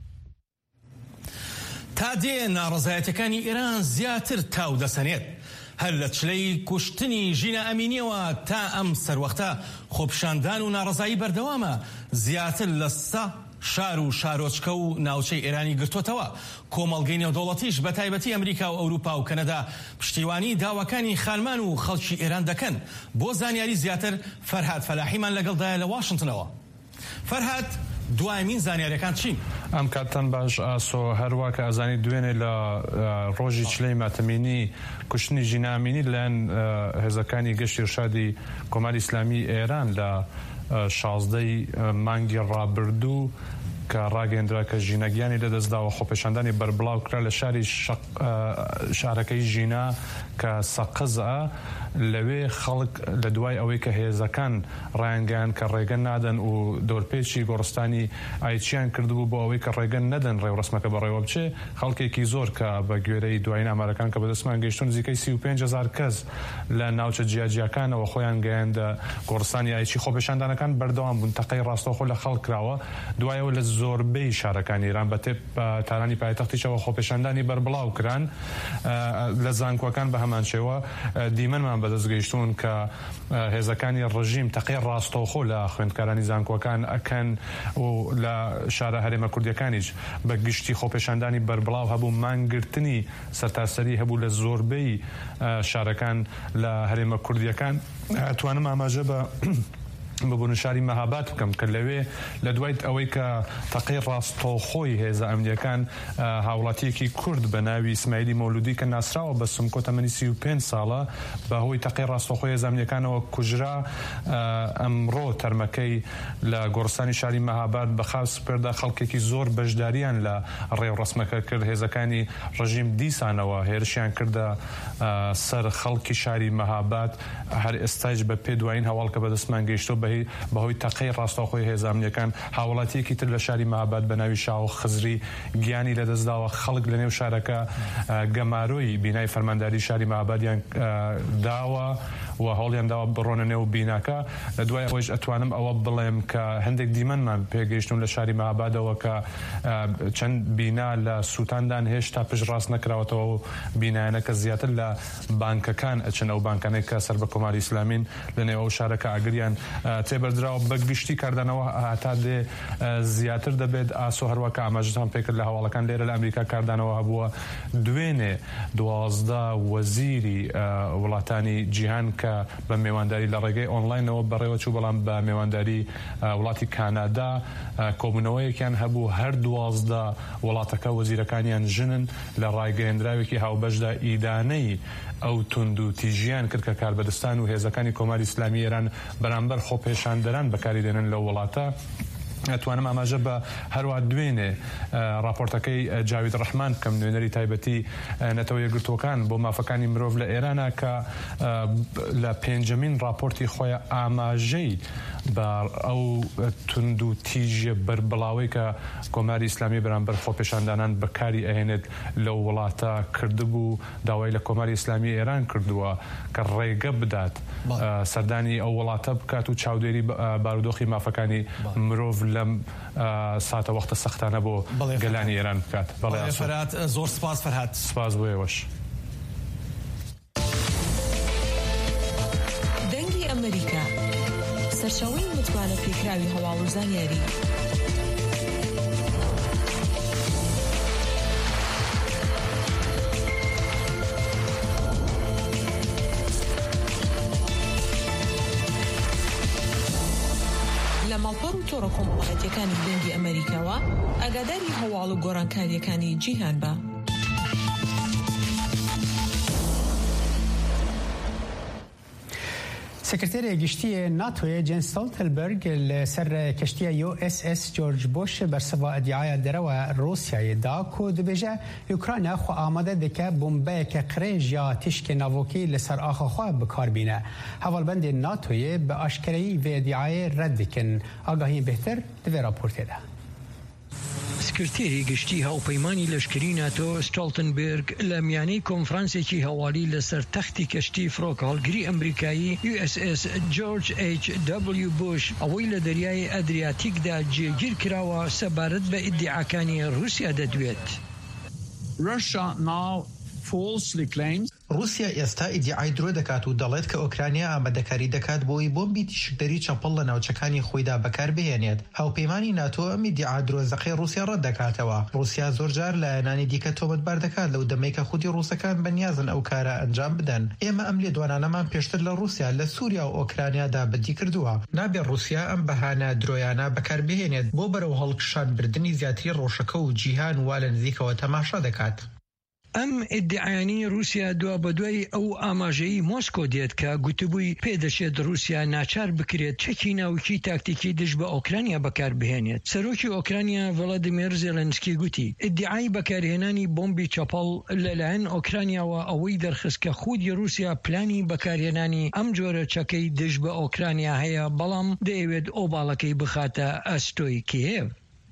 تا دێ ناڕەزایەتەکانی ئێران زیاتر تاو دەسەنێت هەر لە چلەی کوشتنی ژینا ئەمینیەوە تا ئەم سەروەختە خۆپیشاندان و ناڕەزایی بەردەوامە زیاتر لە سە شار و شارۆچکە و ناوچەی ئێرانی گرتوتەوە. کۆمەڵگەی نێودەوڵەتیش بە تایبەتی ئەمریکا و ئەوروپا و کەنەدا پشتیوانی داواکانی خانمان و خەڵکی ئێران دەکەن. بۆ زانیاری زیاتر فەرهاد فەلاحیمان لەگەڵدایە لە واشنگتنەوە. فەرهاد دوایمین زانیاریەکان چین؟ ئەم کاتتان باش ئاسۆ هەروە کە ئەزانی دوێنێ لە ڕۆژی چلەی ماتەمینی کوشتنی ژینا ئەمینی لەلایەن هێزەکانی گەشتی ڕشادی کۆماری ئیسلامی ئێران لە شازدەی مانگی ڕابردوو کە ڕاگەیەندرا کە ژینەگیانی لەدەستداوە خۆپیشاندانی بەربڵاو کرا لە شاری شارەکەی ژینا کە سەقزە لەوێ خەڵک لە دوای ئەوەی کە هێزەکان ڕایانگەیان کە ڕێگە نادەن و دۆرپێکی گۆڕستانی ئایچیان کردبوو بۆ ئەوەی کە ڕێگە نەدەن ڕێوڕسمەکە بەڕێوە بچێ خەڵکێکی زۆر کە بە گوێرەی دوای ئامارەکان کە بەدەستمان گەیشتون نزیکەی سی و پێنج هەزار کەس لە ناوچە جیاجیەکانەوە خۆیان گەیاندە گۆڕستانی ئایچی خۆپیشاندانەکان بەردەوام بوون تەقەی ڕاستەوخۆ لە خەڵک کراوە. دوایەوە لە زۆربەی شارەکانی ئێران بە تێپ تارانی پایتەختیشەوە خۆپیشاندانی بەربڵاو کران لە زانکۆکان بە هەمان شێوە دیمەنمان بەدەست گەیشتون کە هێزەکانی ڕژیم تەقەی ڕاستەوخۆ لە خوێندکارانی زانکۆکان ئەکەن و لە شارە هەرێمە کوردیەکانیش بە گشتی خۆپیشاندانی بەربڵاو هەبوو مانگرتنی سەرتاسەری هەبوو لە زۆربەی شارەکان لە هەرێمە کوردیەکان. توانم ئاماژە بە ببوون شاری مەهاباد بکەم کە لەوێ لە دوای ئەوەی کە تەقەی ڕاستەوخۆی هێزە ئەمنیەکان هاوڵاتیەکی کورد بە ناوی ئیسماعیلی مەولودی کە ناسراوە بە سمکۆ تەمەنی سی و پێنج ساڵە بەهۆی تەقەی ڕاستەوخۆی هێزە ئەمنیەکانەوە کوژرا. ئەمڕۆ تەرمەکەی لە گۆڕستانی شاری مەهاباد بە خاو سپێردا خەڵکێکی زۆر بەشداریان لە ڕێوڕسمەکە کرد. هێزەکانی ڕژیم دیسانەوە هێرشیان کردە سەر خەڵکی شاری مەهاباد هەر ئێستاش بە پێ دوایین هەواڵ کە بەدەستمان گەیشتۆ بەهۆی تەقەی ڕاستەوخۆی هێزە ئەمنیەکان هاوڵاتیەکی تر لە شاری مەهاباد بە ناوی شاو خزری گیانی لەدەستداوە. خەڵک لە نێو شارەکە گەمارۆی بینای فەرمانداری شاری مەهابادیان داوە و هەوڵیان داوە بڕۆنە نێو بیناکە. لە دوای ئەوەش ئەتوانم ئەوە بڵێم کە هەندێک دیمەنمان پێگەیشتون لە شاری مەهابادەوە کە چەند بینا لە سووتاندان هێشتا پشت ڕاست نەکراوەتەوە و بینایانە کە زیاتر لە بانکەکان ئەچن ئەو بانکانەی کە سەر بە کۆماری ئیسلامین لە نێو ئەو شارەکە ئاگریان تێبەردراوە بە گشتی کاردانەوە هەتا دێ زیاتر دەبێت ئاسۆ هەروەکە ئاماژتان پێکرد لە هەواڵەکان لێرە لە ئەمریکا کاردانەوە هەبووە دوێنێ دوازدە وەزیری وڵاتانی جیهان کە بە میێوانداری لە ڕێگەی ئۆنلاینەوە بەڕێوە چوو بەڵام بە میێوانداری وڵاتی کانادا کۆبوونەوەیەکیان هەبوو هەر دوازدە وڵاتەکە وەزیرەکانیان ژنن لە ڕایگەیەندراوێکی هاوبەشدا ئیدانەی ئەو تونند و تیژیان کرد کە کاربەدەستان و هێزەکانی کۆماری ئیسلامی ئێران بەرامبەر خۆپێشاندەران بەکاری دێنن لەو وڵاتە. ئەتوانم ئاماژە بە هەروە دوێنێ راپۆرتەکەی جاوید ڕەحمان بکەم نوێنەری تایبەتی نەتەوە یەکگرتووەکان بۆ مافەکانی مرۆڤ لە ئێرانە کە لە پێنجەمین راپۆرتی خۆیان ئاماژەی بە ئەو تونند و تیژە بەربڵاوی کە کۆماری ئیسلامی بەرامبەر خۆپێشاندانان بەکاری ئەهێنێت لەو وڵاتە کردبوو داوای لە کۆماری ئیسلامی ئێران کردووە کە ڕێگە بدات سەردانی ئەو وڵاتە بکات و چاودێری بارودۆخی مافەکانی مرۆڤ لەم ساتە وەختە سەختانە بۆ گەلانی ئێران بکات. بەڵێ فەرهاد زۆر سپاس فەرهاد. سپاس بۆ ئێوەش. نەشەوەی متمانە پێکراوی هەواڵ و زانیاری. لە ماڵپەڕ و تۆڕە کۆمەڵایەتیەکانی دەنگی ئەمریکاوە ئاگاداری هەواڵ و گۆڕانکاریەکانی جیهان بە. سکرتێری گشتی ناتۆیە جین ستۆلتنبەرگ لەسەر کەشتیە یو اس اس جورج بوش بەرسەڤا ئەدیایە دەرەوە ڕۆسیایەدا کۆ دەبێژە یوکرانیا خۆ ئامادە دەکە بۆمبەیەکە قرێژ یا تیشکێ ناڤۆکی لەسەر ئاخەخوا بکاربینە. هەواڵبەندێ ناتۆیە بە ئاشکرەیی vê ئەدیایە ڕەت دکن. ئاگاهی بهتر دەوێ راپۆرتێدا. سکرتێری گشتی هاوپەیمانی لەشکری ناتۆ ستۆلتنبەرگ لە میانەی کۆنفرانسێکی هەواڵی لەسەر تەختی کەشتی فڕۆکە هەڵگری ئەمریکایی یو اس اس جۆرج ئەیچ دەبلیو بوش ئەوەی لە دەریای ئەدریاتیکدا جێگیر کراوە سەبارەت بە ئیدعاکانی رووسیا دەدوێت. رووسیا ئێستا ئیدعای درۆ دەکات و دەڵێت کە ئۆکرانیا ئامادەکاری دەکات بۆی بۆمبی تیشکدەری چەپڵ لە ناوچەکانی خۆیدا بەکاربهێنێت. هاوپەیمانی ناتۆ ئەم ئیدعا درۆزەقەی رووسیا ڕەت دەکاتەوە. رووسیا زۆرجار لایەنانی دیکە تۆمەتبار دەکات لەو دەمەی کە خودی رووسەکان بەنیازن ئەو کارە ئەنجام بدەن. ئێمە ئەم لێدوانانەمان پێشتر لە رووسیا لە سووریا و ئۆکرانیادا بەدی کردووە. نابێت رووسیا ئەم بەهانە درۆیانە بەکاربهێنێت بۆ بەرەو هەڵکشان بردننی زیاتری ڕۆژەکە و جیهان وا لە نزیکەوە تەماشا دەکات. ئەم ئیدعایانی رووسیا دوا بەدوای ئەو ئاماژەی مۆسکۆ دێت کە گوتبووی پێدەچێت رووسیا ناچار بکرێت چەکی ناوکی تاکتیکی دژ بە ئۆکرانیا بەکاربهێنێت. سەرۆکی ئۆکرانیا ڤڵادیمیر زێلەنسکی گوتی ئیدعای بەکارهێنانی بۆمبی چەپەڵ لەلایەن ئۆکرانیاوە ئەوەی دەرخست کە خودی رووسیا پلانی بەکارهێنانی ئەم جۆرە چەکەی دژ بە ئۆکرانیا هەیە، بەڵام دەیەوێت ئۆباڵەکەی بخاتە ئەستۆی کیێڤ.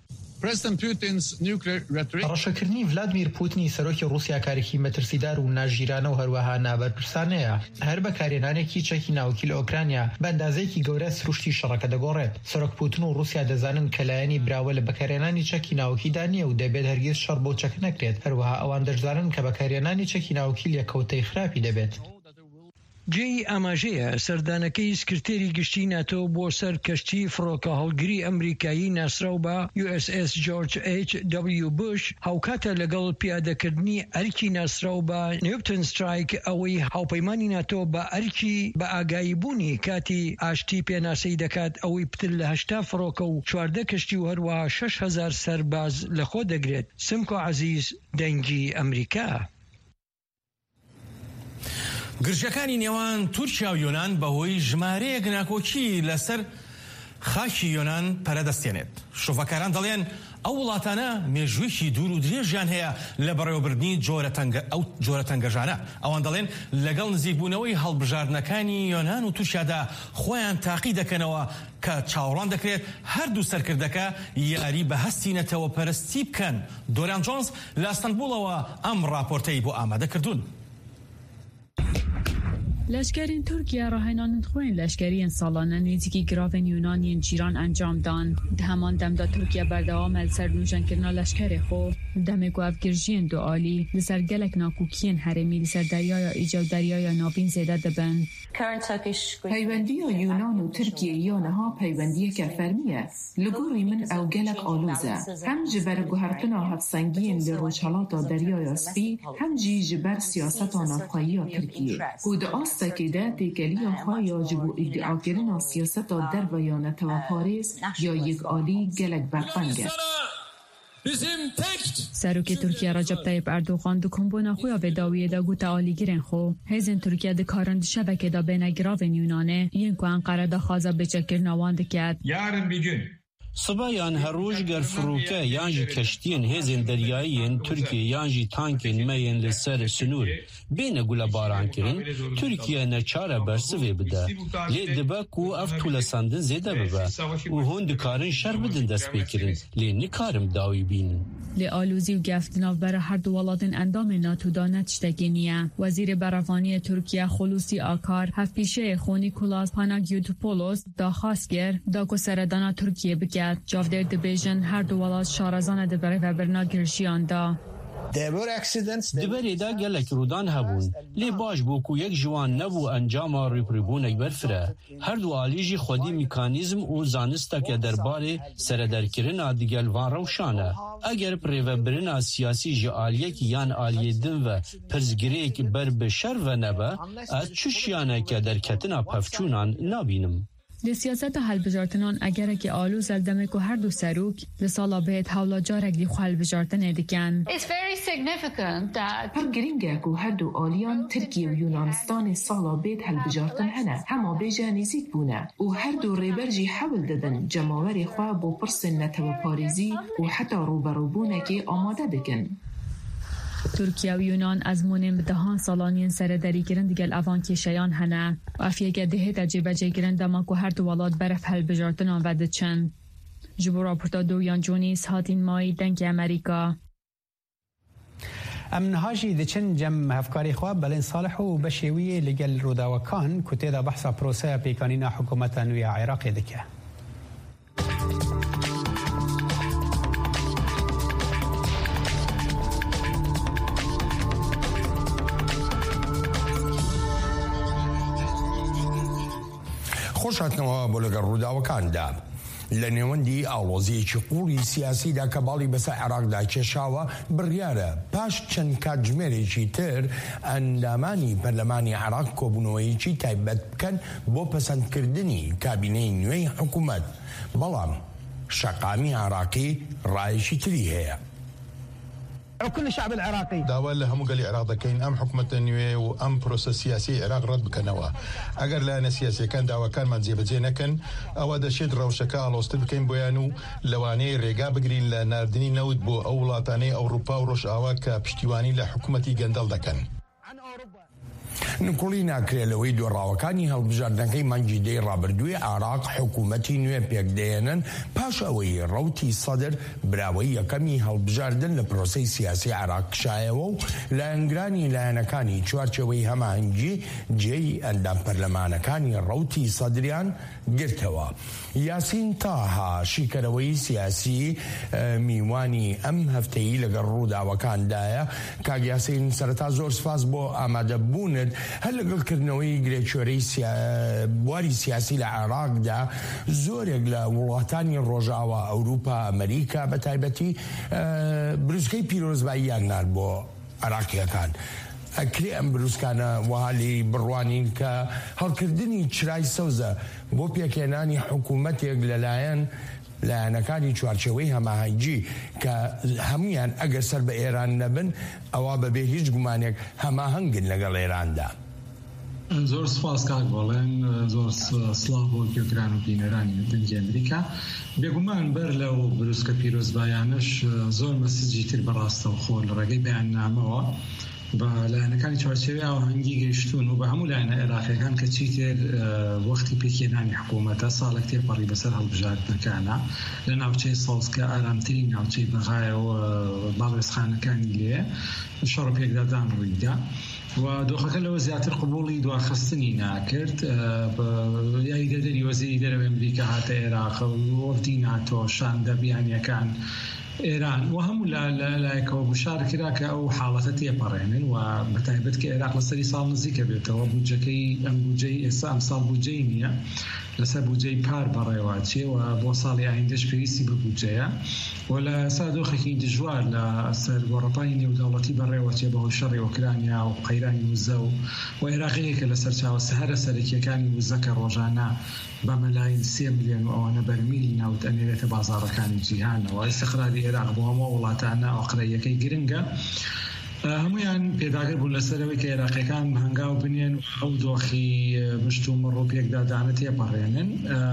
ڕەشەکردنی ڤلادمیر پوتینی سەرۆکی رووسیا کارێکی مەترسیدار و ناژیرانە و هەروەها نابەرپرسانەیە. هەر بەکارهێنانێکی چەکی ناوکی لە ئۆکرانیا بە ئەندازەیەکی گەورە سروشتی شەڕەکە دەگۆڕێت. سەرۆک پوتین و رووسیا دەزانن کە لایەنی براوە لە بەکارهێنانی چەکی ناوکیدا نییە و دەبێت هەرگیز شەڕ بۆ چەک نەکرێت. هەروەها ئەوان دەشزانن کە بەکارهێنانی چەکی ناوکی لێکەوتەی خراپی دەبێت. جێی ئاماژەیە سەردانەکەی سکرتێری گشتی ناتۆ بۆ سەر کەشتی فڕۆکە هەڵگری ئەمریکایی ناسراو بە یو اس اس جۆرج ئەیچ دەبلیو بوش هاوکاتە لەگەڵ پیادەکردنی ئەرکی ناسراو بە نیوتن سترایک ئەوەی هاوپەیمانی ناتۆ بە ئەرکی بە ئاگایی بوونی کاتی ئاشتی پێناسەی دەکات ئەوەی پتر لە هەشتا فڕۆکە و چواردە کەشتی و هەروەها شەش هەزار سەرباز لەخۆ دەگرێت. سمکۆ عەزیز، دەنگی ئەمریکا. گرژەکانی نێوان تورکیا و یۆنان بەهۆی ژمارەیەک ناکۆکی لەسەر خاکی یۆنان پەرەدەستێنێت. شوڤەکاران دەڵێن ئەو وڵاتانە مێژوویەکی دوور و درێژیان هەیە لە بەڕێوەبردنی ئەو جۆرە تەنگەژانە. ئەوان دەڵێن لەگەڵ نزیکبوونەوەی هەڵبژاردنەکانی یۆنان و تورکیادا خۆیان تاقی دەکەنەوە کە چاوەڕوان دەکرێت هەردوو سەرکردەکە یاری بە هەستی نەتەوە پەرستی بکەن. دۆریان جۆنز لە ئەستەنبوڵەوە ئەم راپۆرتەی بۆ ئامادە کردوون. لشکرین ترکیه راهنان خوین لشکری سالانه نزدیکی گراون یونانیان جیران انجام دان. همان دم دا ترکیه بردوام السر نوشن کرنا لشکر خو دم گوف گرژین دو عالی لسر گلک ناکوکین هرمی لسر دریای ایجا دریای نابین زیده دبن. پیوندی یونان و ترکیه یانها پیوندی که فرمیه لگوری من او گلک آلوزه هم جبر گوهرتنا هفسنگین لروچالات دریای سپی هم جی جبر سیاست نافقایی ترکیه بود آست که ده تکلی ها یا جبو ادعا کردن سیاست در بیانت و پاریس یا یک عالی گلک برفنگه. سروک ترکیه رجب طیب اردوغان دو کمبونا خویا به داویه دا گوت آلی گیرن خو هزین ترکیه ده کارند شبکه دا بین گراون یونانه ین که انقره دا خوازا بچکر نوان دکید. yarın bir gün Sıbayan heruj ger furuke yanji keştiyen hezin deryayên Türkiye yanji tankên meyên li ser sinûr bêne gula baran kirin Türkiye neçare bersivê bide lê dibe ku ev tûlesandin zêde bibe û hûn dikarin şer bidin destpêkirin lê nikarim dawî bînin. لی آلوزی و گفت ناوبر هر دو ولادن اندام ناتو دانت تشتکی نیه. وزیر برافانی ترکیه خلوصی آکار هفت پیشه خونی کلاس پاناگیوتوپولوس دا خواستگر دا که سردانا ترکیه بکرد. جاودر دبیجن هر دو ولاد شارزان دبره و برنا گرشیان دا. دبرێدا gelek rûdan hebûn lê baş bû ku yek ji wan nebû encama rêprêbûnek berfire her du alî jî xwedî mîkanîzm û zanisteke derbarê serederkirina digel van rewşan e eger pirêvebirina siyasî ji aliyekî yan aliyê din ve pirzgirêk ber bi şer venebe ez çi şiyaneke derketina pevçûnan nabînim. Li siyaseta helbijartinan egereke alû zeldemek û her du serok li sala bêt hewla carek dî xwe helbijartinê dikin. Her giringek û her du aliyan Tirkiye û Yunanistanê sala bêt helbijartin hene hema bêje nêzik bûne û her du rêber jî hewil didin cemawerê xwe bo pirsên netewparêzî û heta rûberûbûnekê amade bikin. Türkiye û Yunan ezmûnên bi dehan salaniyên seredarîkirin digel evan kêşeyan hene. Afiyeke dihête cêbecêkirin dema ku her du welat beref helbijartinan ve diçin. Ji bo raporta Dorian Jones hatîn mayî dengê Amerîka. Em niha jî diçin cem hevkarê xwe belên salih û beşêwiyê li gel rodawekan ku têda behsa proseya pêkanîna hikûmeta nû ya Iraqê dike. خۆشهاتنەوە بۆ لەگەڵ ڕووداوەکاندا لە نێوەندی ئاڵۆزیەکی قوڵی سیاسیدا کە باڵی بەسەر عێراقدا کێشاوە بڕیارە پاش چەند کاتژمێرێکی تر ئەندامانی پەرلەمانی عێراق کۆبوونەوەیەکی تایبەت بکەن بۆ پەسەندکردنی کابینەی نوێی حکوومەت بەڵام شەقامی عێراقی ڕایەکی تری هەیە. كل الشعب العراقي داوا لە هەموو گەلی عێراق دەکەین ئەم حکوومەتە نوێ و ئەم پرۆسە سیاسی عێراق ڕەت بکەنەوە ئەگەر لایەنە سیاسیەکان داواکانمان جێبەجێ نەکەن ئەوە دەشێت ڕەوشەکە ئاڵۆزتر بکەین بۆیان و لەوانەیە ڕێگا بگرین لە ناردنی نەوت بۆ ئەو وڵاتانەی ئەوروپا و ڕۆژئاوا کە پشتیوانی لە حکوومەتی گەندەڵ دەکەن. نکوڵی ناکرێلەوەی دۆڕاوەکانی هەڵبژاردنەکەی مانگی دەی ڕابردووی عێراق حکوومەتی نوێ پێکدێنن پاش ئەوەی ڕەوتی سەدر براوەی یەکەمی هەڵبژاردن لە پرۆسەی سیاسی عێراق کشایەوە و لایەنگرانی لایەنەکانی چوارچەوەی هەماهەنگی جێی ئەندام پەرلەمانەکانی ڕەوتی سەدریان گرتەوە. یاسین تاها شیکەرەوەی سیاسی میوانی ئەم هەفتەیی لەگەڵ ڕووداوەکاندایە. کاک یاسین سەرەتا زۆر سپاس بۆ ئامادەبوونت هەر لەگەڵکردنەوەی گرێچۆرەی بواری سیاسی لە عێراقدا زۆرێک لە وڵاتانی ڕۆژئاوا ئەوروپا ئەمریکا بە تایبەتی بروسکەی پیرۆزباییان نار بۆ عێراقیەکان. ئەکرێ ئەم بروسکانە وهالی بڕوانین کە هەڵکردنی چرای سەوزە بۆ پێکێنانی حکوومەتێک لەلایەن لایەنەکانی چوارچەوەی هەماهەنگی کە هەمویان ئەگەر سەر بە ئێران نەبن ئەوە بەبێ هیچ گومانێک هەماهەنگن لەگەڵ ئێراندا. زۆر سپاس کاک بەڵێن زۆر سڵاو بۆ گوێگران و بینەرانی دەنگی ئەمریکا. بێگومان بەر لەو بروسکە پیرۆزبایانش زۆر مەسجی تر بەڕاستەوخۆ لە ڕێگەی بەیاننامەوە بە لایەنەکانی چوارچێوی ئاوهەنگی گەیشتون و بە هەموو لایەنە عێراقیەکان کە چیتر وەختی پێکێنانی حکوومەتە ساڵێک تێپەڕی بەسەر هەڵبژاردنەکانە لە ناوچەی سەوز کە ئارامترین ناوچەی بەغایەوە باڵێزخانەکانی لێ شەڕ پێکدادان ڕوویدا و دۆخەکە لەوە زیاتر قبوڵی دواخستنی ناکرد. یاری دەدەری وەزیری دەرەوەی ئەمریکا هاتە عێراق و وەفدی ناتۆ شاندە بیانیەکان ئێران و هەموو لایەکەوە بشار کرا کە ئەو حاڵەتە تێپەڕێنن و بەتایبەت کە عێراق لەسەری ساڵ نزیکە بێتەوە بودجەکەی ئەم بودجەی ئێستا ئەم ساڵ بودجەی نییە لەسەر بودجەی پار بەڕێواچێ و بۆ ساڵی ئایندەش پێویستی بە بودجەیە و لە سادۆخێکی دژوار لە سەر گۆڕەپانی نێودەوڵەتی بەڕێوەچێ بەهۆی شەڕی ئۆکرانیا و قەیرانی وزە و و عێراقیەکە لەسەر چاوە سەهرە سەرەکیەکانی وزەکە ڕۆژانە بە مەلایەن سێ ملیۆن و ئەوانە بەرمیلی ناوت ئەنێرێتە بازاڕەکانی جیهانەوە. ئیستیقرالی عێراق بۆ هەموو وڵاتانە ئۆقرەیەکەی گرنگە هەمویان پێداگر بوون لەسەرەوەی کە عێراقیەکان هەنگاو بنێن ئەو دۆخی مشت و مڕۆ پێکدادانە تێپەڕێنن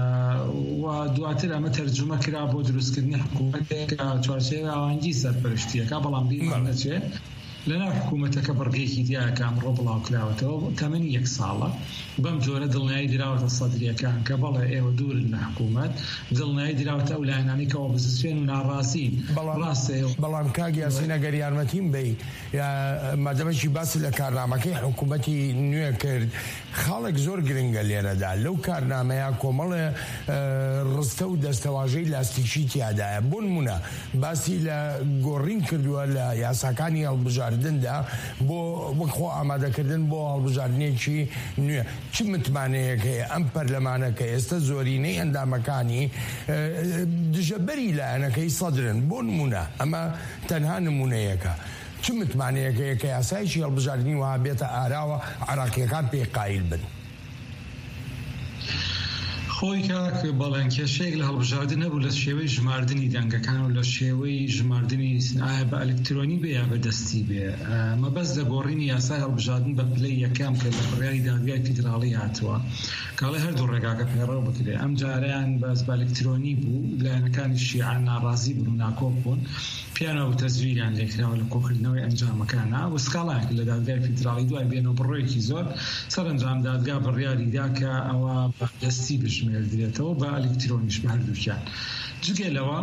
و دواتر ئەمە تەرجمە کرا بۆ دروستکردنی حکوومەتێک چوارچێوی ئاوهەنگی سەرپەرشتیەکە بەڵام بیرمان نەچێت لەناو حکوومەتەکە بڕگەیەکی دیایە کە ئەمڕۆ بڵاوکراوەتەوە تەمەنی یەک ساڵە بەم جۆرە دڵنیایی دراوەتە سەدرریەکان کە بەڵێ ئێوە دوورن لە حکوومەت دڵنیایی دراوەتە ئەو لایەنانی کەەوە بزسوێن و ناڕازین بەڵام کاگی یاسین ئەگەر یارمەتیم بی مادەمەشی باسی لە کارنامەکەی حکوومەتی نوێ کرد خاڵێک زۆر گرنگە لێرەدا لەو کارنامەیە کۆمەڵێ ڕستە و دەستەواژەی لاستیکی تیادایە بۆ نمونە باسی لە گۆڕین کردووە لە یاساکانی هەڵبژاردندا بۆ وەکخۆ ئامادەکردن بۆ هەڵبژاردنێکی نوێ چ متمانەیەک هەیە ئەم پەرلەمانەکە ئێستا زۆرینەی ئەندامەکانی دژەبەری لایەنەکەی سەدرن بۆ نمونە ئەمە تەنها نمونەیەکە چ متمانەیەکەیە کە یاسایشی هەڵبژاردننی وها بێتە ئاراوە عراقیەکان پێی قایل بن خۆی کاک بەڵێن کێشەیەک لە هەڵبژاردن نەبوو لە شێوەی ژماردننی دەنگەکان و لە شێوەی ژماردننی ئایا بە ئەلکترۆنی بێ یا بە دەستی بێ مەبەست لە گۆڕینی یاسای هەڵبژاردن بە پلەی یەکەم کە لە بڕیاری دادگای فیدراڵی هاتووە کاڵێ هەردوو ڕێگاکە پێڕەو بکرێ ئەم جاریان بەس بە ئەلکترۆنی بوو لایەنەکانی شیعان ناڕازی بوون و ناکۆک بوون پیانەوە تەزویریان لێکراوە لە کۆکردنەوەی ئەنجامەکانە وسکاڵایەک لە دادگای فیدراڵی دوای بێنەوە بڕۆیەکی زۆر سەرنجام دادگا بڕیاریدا کە ئەوە بە دەستی بژمێردرێتەوە بە ئەلکترۆنیش بە هەردووکیان جگە لەوە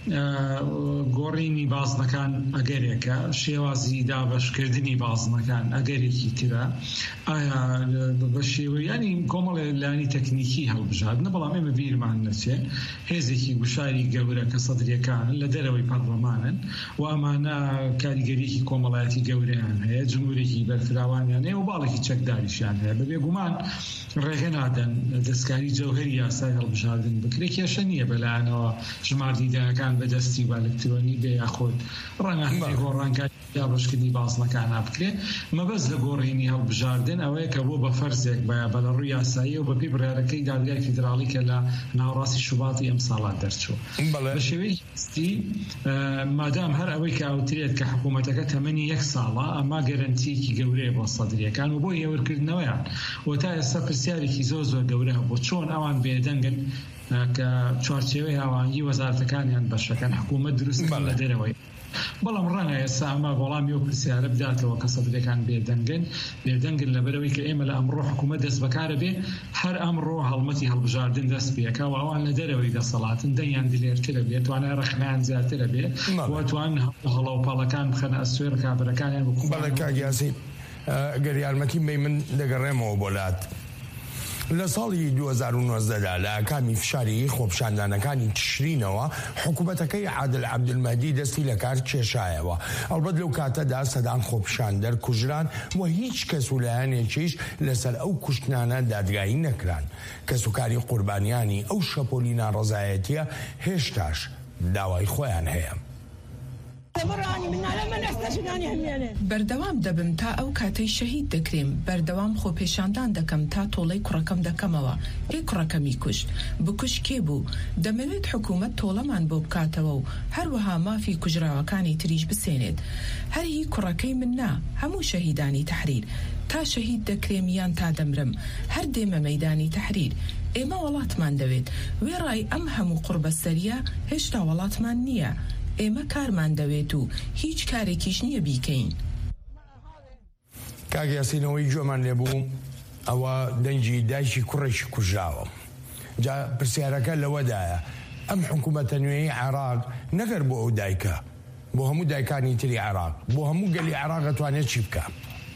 گۆڕینی بازنەکان ئەگەرێکە شێوازی دابەشکردنی بازنەکان ئەگەرێکی ترە ئایا بە شێوەیانی کۆمەڵێ لانی تەکنیکی هەڵبژاردنە بەڵام ئێمە بیرمان نەچێ هێزێکی گوشاری گەورە کە سەدرریەکان لە دەرەوەی پەرلەمانن و ئەمانە کاریگەریەکی کۆمەڵایەتی گەورەیان هەیە جمهورێکی بەرفراوانیان هەیە و باڵێکی چەکداریشیان هەیە بەبێ گومان ڕێگە نادەن دەستکاری جەوهەری یاسای هەڵبژاردن بکرێ کێشە نییە بەلایەنەوە ژماردنی دەنگەکان بەدەستی و ئەلکترۆنی بێ یاخۆت ڕەنگە گۆڕانکاری دابەشکردنی بازنەکان بکرێ مەبەست لە گۆڕینی هەڵبژاردن ئەوەیە کە بۆ بە فەرزێک بە بە لە ڕووی یاسایی و بەپی بڕیارەکەی دادگای فیدراڵی کە لە ناوەڕاستی شوباتی ئەم ساڵات دەرچوو بە شێوەی هەستی مادام هەر ئەوەی کە ئەوترێت کە حکوومەتەکە تەمەنی یەک ساڵە ئەما گەرەنتیەکی گەورەیە بۆ سەدرریەکان و بۆ هێورکردنەوەیان و تا ئێستا پرسیارێکی زۆر زۆر گەورە بۆ چۆن ئەوان بێدەنگن کە چوارچێوەی هاوانگی وەزارەتەکانیان بەشەکەن حکوومەت دروست لە دەرەوەی بەڵام ڕەنگە ئێستا ئەمە وەڵامی ئەو پرسیارە بداتەوە کە سەدرریەکان بێدەنگن بێدەنگن لەبەرەوەی کە ئێمە لە ئەمڕۆ حکوومەت دەست بەکارە بێ هەر ئەمڕۆ هەڵمەتی هەڵبژاردن دەست پێکە و ئەوان لە دەرەوەی دەسەڵاتن دەنگیان دلێرترە بێت توانای ڕەخنیان زیاترە بێ واتوان هەڵەوپاڵەکان بخەنە ئەسوێر کابرەکانیان بەڵێ کاگیاسی گەر یارمەتی بێ من دەگەڕێمەوە بۆلات لە ساڵی دوو هەزار و نۆزدەدا لە کامی فشاری خۆپشاندانەکانی تشرینەوە حکوومەتەکەی عادل عەبدولمەهدی دەستی لە کار کێشایەوە ئەڵبەت لەو کاتەدا سەدان خۆپشاندەر کوژران و هیچ کەس و لایەنێکیش لەسەر ئەو کوشتنانە دادگایی نەکران کەسوکاری قوربانیانی ئەو شەپۆلی ناڕەزایەتیە هێشتاش داوای خۆیان هەیە بەردەوام دەبم تا ئەو کاتەی شەهید دەکرێم بەردەوام خۆپێشاندان دەکەم تا تۆڵەی کوڕەکەم دەکەمەوە پێی کوڕەکەمی کوشت بکوش کێ بوو دەمەوێت حکوومەت تۆڵەمان بۆ بکاتەوە و هەروەها مافی کوژراوەکانی تریش بسێنێت هەری کوڕەکەی من نا هەموو شەهیدانی تەحریر تا شەهید دەکرێم یان تا دەمرم هەر دێمە مەیدانی تەحریر ئێمە وڵاتمان دەوێت وێڕای ئەم هەموو قوربەسەریە هێشتا وڵاتمان نییە ئێمە کارمان دەوێت و هیچ کارێکیش نییە بیکەین کاگیاسینەوەی جۆمان لێبوو ئەوە دەنگی دایکی کوڕێکی کوژراوە جا پرسیارەکە لەوەدایە ئەم حکوومەتە نوێی عێراق نەگەر بۆ ئەو دایکە بۆ هەموو دایکانی تری عێراق بۆ هەموو گەلی عێراق دەتوانێت چی بکە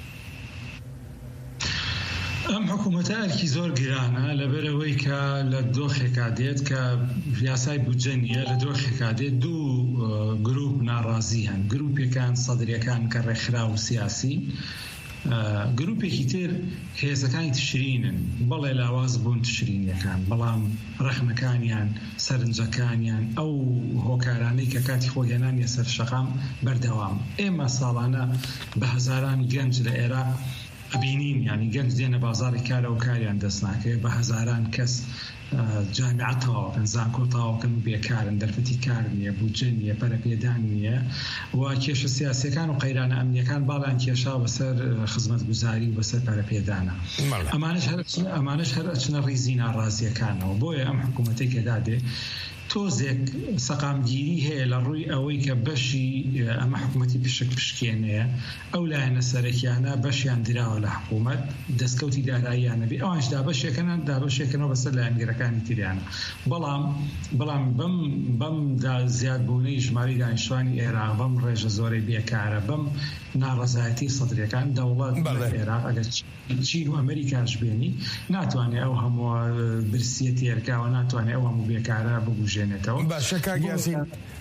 ئەم حکوومەتە ئەرکی زۆر گرانە لەبەرەوەی کە لە دۆخێکا دێت کە یاسای بودجە نیە لە دۆخێکا دێت دوو گروپ ناڕازی هەن گروپێکان سەدرریەکان کە ڕێکخرا و سیاسی گروپێکی تر هێزەکانی تشرینن بەڵێ لاواز بوون تشرینیەکان بەڵام ڕەخنەکانیان سەرنجەکانیان ئەو هۆکارانەی کە کاتی خۆگەنانیە سەر شەقام بەردەوام ئێمە ساڵانە بە هەزاران گەنج لە عێراق ئەبینین ینی گەنج دێنە بازاری کارە و کاریان دەست ناکەوێت بە هەزاران کەس جامعە تەواوکەن زانکۆ تەواوکەن و بێکارن دەرفەتی کار نییە بودجە نییە پەرەپێدان نییە و کێشە سیاسیەکان و قەیرانە ئەمنیەکان باڵیان کێشا بەسەر خزمەتگوزاری و بەسەر پەرەپێدانە ئەمانش هەر ئەمانش هەر ئەچنە ڕیزی ناڕازیەکانەوە بۆیە ئەم حکوومەتەی کە دادێ تۆزێک سەقامگیری هەیە لە ڕووی ئەوەی کە بەشی ئەمە حکوومەتی پشک پشکێنەیە ئەو لایەنە سەرەکیانە بەشیان دراوە لە حکوومەت دەستکەوتی داراییانە بێ ئەوانش دابەشێکەنە دابەشێکەوە بەسەر لایەنگەرەکانی تریانە بەڵام بەڵام بەم بەم زیادبوونەی ژماری دانیشتوانی عێراق بەم ڕێژە زۆرەی بێکارە بەم ناڕەزایەتی سەدرەکان دەوڵەت عێراق ئەگەر چین و ئەمریکاش بێنی ناتوانێت ئەو هەموو برسیە تێرکاوە ناتوانێت ئەو هەموو بێکارە بگوژێنێتەوە باشە کاگیاسی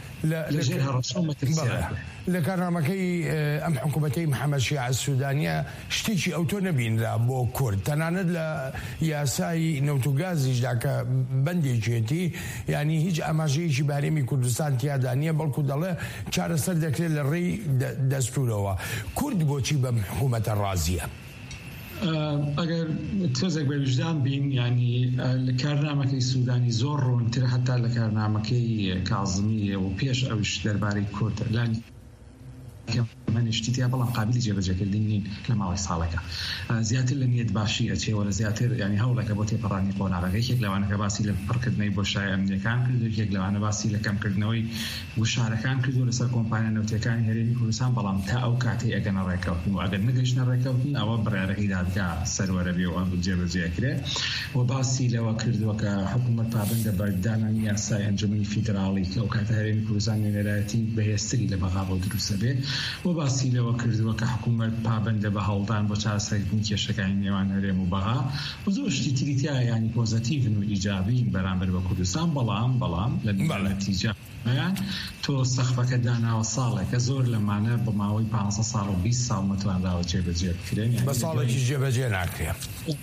لە کارنامەکەی ئەم حکوومەتەی محەممەد شیع السودانیە شتێکی ئەو تۆ نەبینرا بۆ کورد تەنانەت لە یاسای نەوتوگازیشدا کە بەندێکێتی ینی هیچ ئاماژەیەکی بارێمی کوردستان تیادا نییە بەڵکو دەڵێ چارەسەر دەکرێت لە ڕێی دەستورەوە کورد بۆچی بەم حکوومەتە ڕازیە ئەگەر تۆزێک بە وجدان بین ینی لە کارنامەکەی سوودانی زۆر ڕوونتر هەتا لە کارنامەکەی کازمی و پێش ئەوش دەربارەی کورد لانی منیشتیتیا بەڵام قابلی جێبەجێکردنی نین لە ماوەی ساڵەکە زیاتر لە نیەت باشی ئەچێوە لە زیاتر ینی هەوڵەکە بۆ تێپەڕانی قۆناغەکە یەک لەوانەکە باسی لە پڕکردنەوەی بۆشای ئەمنیەکان کرد یەک لەوانە باسی لە کەمکردنەوەی وشارەکان کردو لەسەر کۆمپانیا نەوتەکانی هەرێمی کوردستان بەڵام تا ئەو کاتی ئەگەنە ڕێککەوتن و ئەگەر نەگەیشتە ڕێککەوتن ئەوە بڕیارەکەی دادگا سەروەرە بێ و ئەم جێبەجێکرێ و باسی لەوە کردووە کە حکوومەت پابندە بەردانانی یاسای ئەنجومەنی فیدراڵی کە ئەو کاتە هەرێمی کوردستان نوێنەرایەتی بەهێزتری لە بەغا بۆ دروستە بێت و باسی لەوە کردووە کە حکوومەت پابندە بە هەڵدان بۆ چارەسەرکردنی کێشەکانی نێوان هەرێم و بەغا و زۆر شتی تریتیا ینی پۆزەتیڤن و ئیجابین بەرامبەر بە کوردستان بەڵام بەڵام لە نەتیجە تۆ سەخفەکە داناوە ساڵێکە زۆر لەمانە بە ماوەی پانزە ساڵ و بیست ساڵ متوانراوە جێبەجێ بکرێن بە ساڵێکی جێبەجێ ناکرێت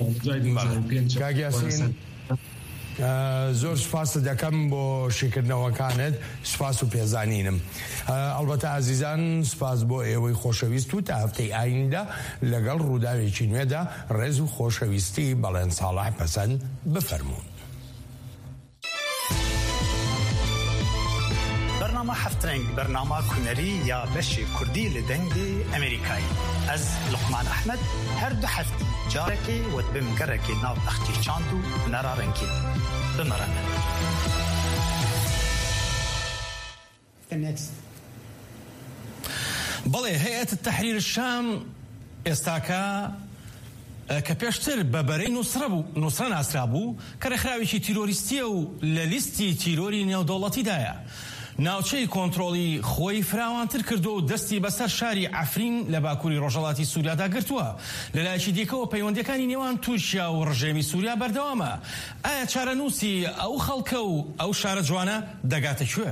زۆر سپاس دەکەم بۆ شێکردنەوەکانت سپاس و پێزانینم ئەلبەتە عزیزان سپاس بۆ ئێوەی خۆشەویست و تا هەفتەی ئایندا لەگەڵ ڕووداوێکی نوێدا ڕێز و خۆشەویستی بەڵێن ساڵح پەسەند بفەرمونون برنامه هفترنگ برنامه کنری یا بشی کردی لدنگی امریکایی از لقمان احمد هر دو هفته جارکی و بمگرکی ناو تختی چاندو نرارنکی بمرنه بەڵێ هەیەت التحریر الشام ئێستاکە کە پێشتر بە بەرەی نووسرە بوو نووسرە ناسرا بوو کە ڕێکخراوێکی تیرۆریستیە و لە لیستی تیرۆری نێودەوڵەتیدایە ناوچەی کۆنتڕۆڵی خۆی فراوانتر کردو و دەستی بەسەر شاری عەفرین لە باکووری ڕۆژهەڵاتی سووریادا گرتووە لەلایەکی دیکەوە پەیوەندیەکانی نێوان تورکیا و ڕژێمی سووریا بەردەوامە ئایا چارەنووسی ئەو خەڵکە و ئەو شارە جوانە دەگاتە کوێ؟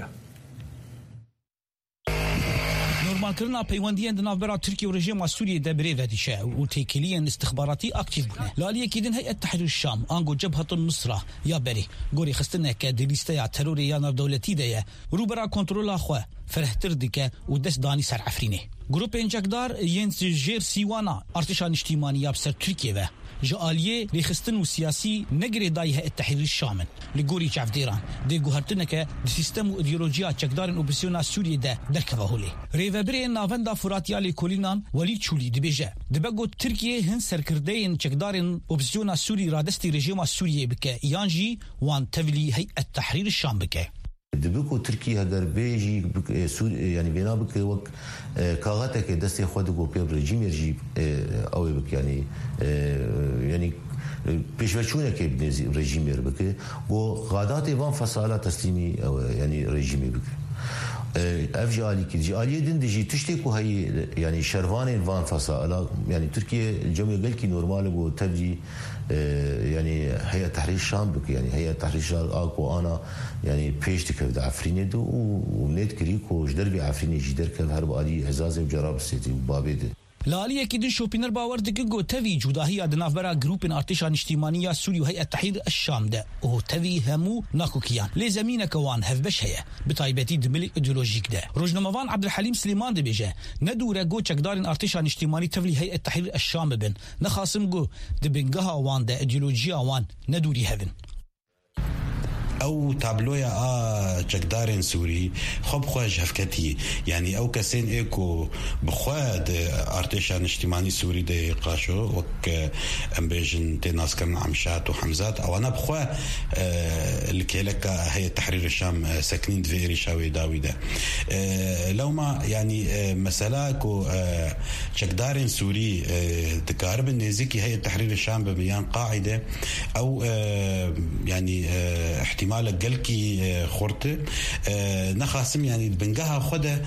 نورمالکردنا پەیوەندیان ناوبەرا تورکیا و ڕژێما سووریە دەبرێ دیشە و تێکیلیان استخباراتی ئاکتیڤ بوونە لالیەکیدن هەیەت تەحریر الشام ئانگۆ جەبهەت النوسرە یا بەرێ گۆری خستنێکە دلیستەیە تەرۆری یا ناودەوڵەتیدەیە ڕوبەرا کۆنتڕۆلا خۆ فرهتر دکە و دەست دانی سەر عەفرینێ گروپên cekdar yên jêr sîwana artêşa niştîmanî ya ser Tirkiye ve ji aliyê rêxistin û siyasî negirê dayê heyet Tehrîr Şamên li gorî çavdêran dê guhertineke di sîstem û îdeolojiya çekdarên opozîsyona Sûriyê de derkeve holê rêveberên navenda Furatiya Lêkolînan Welî Çûlî dibêje dibe got Tirkiye hin serkirdeyên çekdarên opozîsyona Sûrî radestî rejîma Sûriyê bike yan jî wan tevlî heyet Tehrîr Şam bike دبکو ترکیه اگر بیجی سور یعنی بنا بک وقت کاغته که دستی خود کو پیب رژیم رژی او بک یعنی یعنی پیشوچونه که رژیم بک و قادات وان فصاله تسلیمی یعنی رژیمی بک افجالی کی جالی دین دیجی تشتی کو هی یعنی شروان وان فصاله یعنی ترکیه جمعی گل کی نورمال بو ترجی يعني هي تحرير الشام بك يعني هي تحرير الشام اكو انا يعني بيش تكف عفريني دو ونيت كريكو جدربي عفريني جدر كف هرب علي اعزاز وجراب سيتي وبابيد لالیه که دن شوپینر باور دکه گو توی جداهی ادناف برا گروپین ارتشان اجتماعی سوری و هیئت تحریر الشام ده او توی همو ناکوکیان لی زمینه کوان هفبش هيا بتایبتی دمل ایدئولوژیک ده روزنامه‌وان عبدالحلیم سلیمان ده بیجه ندوره گو چکدارین ارتشان اجتماعی توی هیئت تحریر الشام ببن نخاسم گو دبنگها وان ده ایدئولوژی وان ندوری هبن او تابلويا ا جقدارين سوري خب خوش هفكتي يعني او كسين ايكو بخواد ارتشان اجتماعي سوري دي قاشو وك امبيجن تناس كان عمشات وحمزات او انا بخوا الكيلك هي تحرير الشام ساكنين في ريشاوي داويده لو ما يعني مسالاكو جقدارين سوري تكارب النيزكي هي تحرير الشام بميان قاعده او يعني احتمال قلكي خورته نخاسم يعني بنقاها خده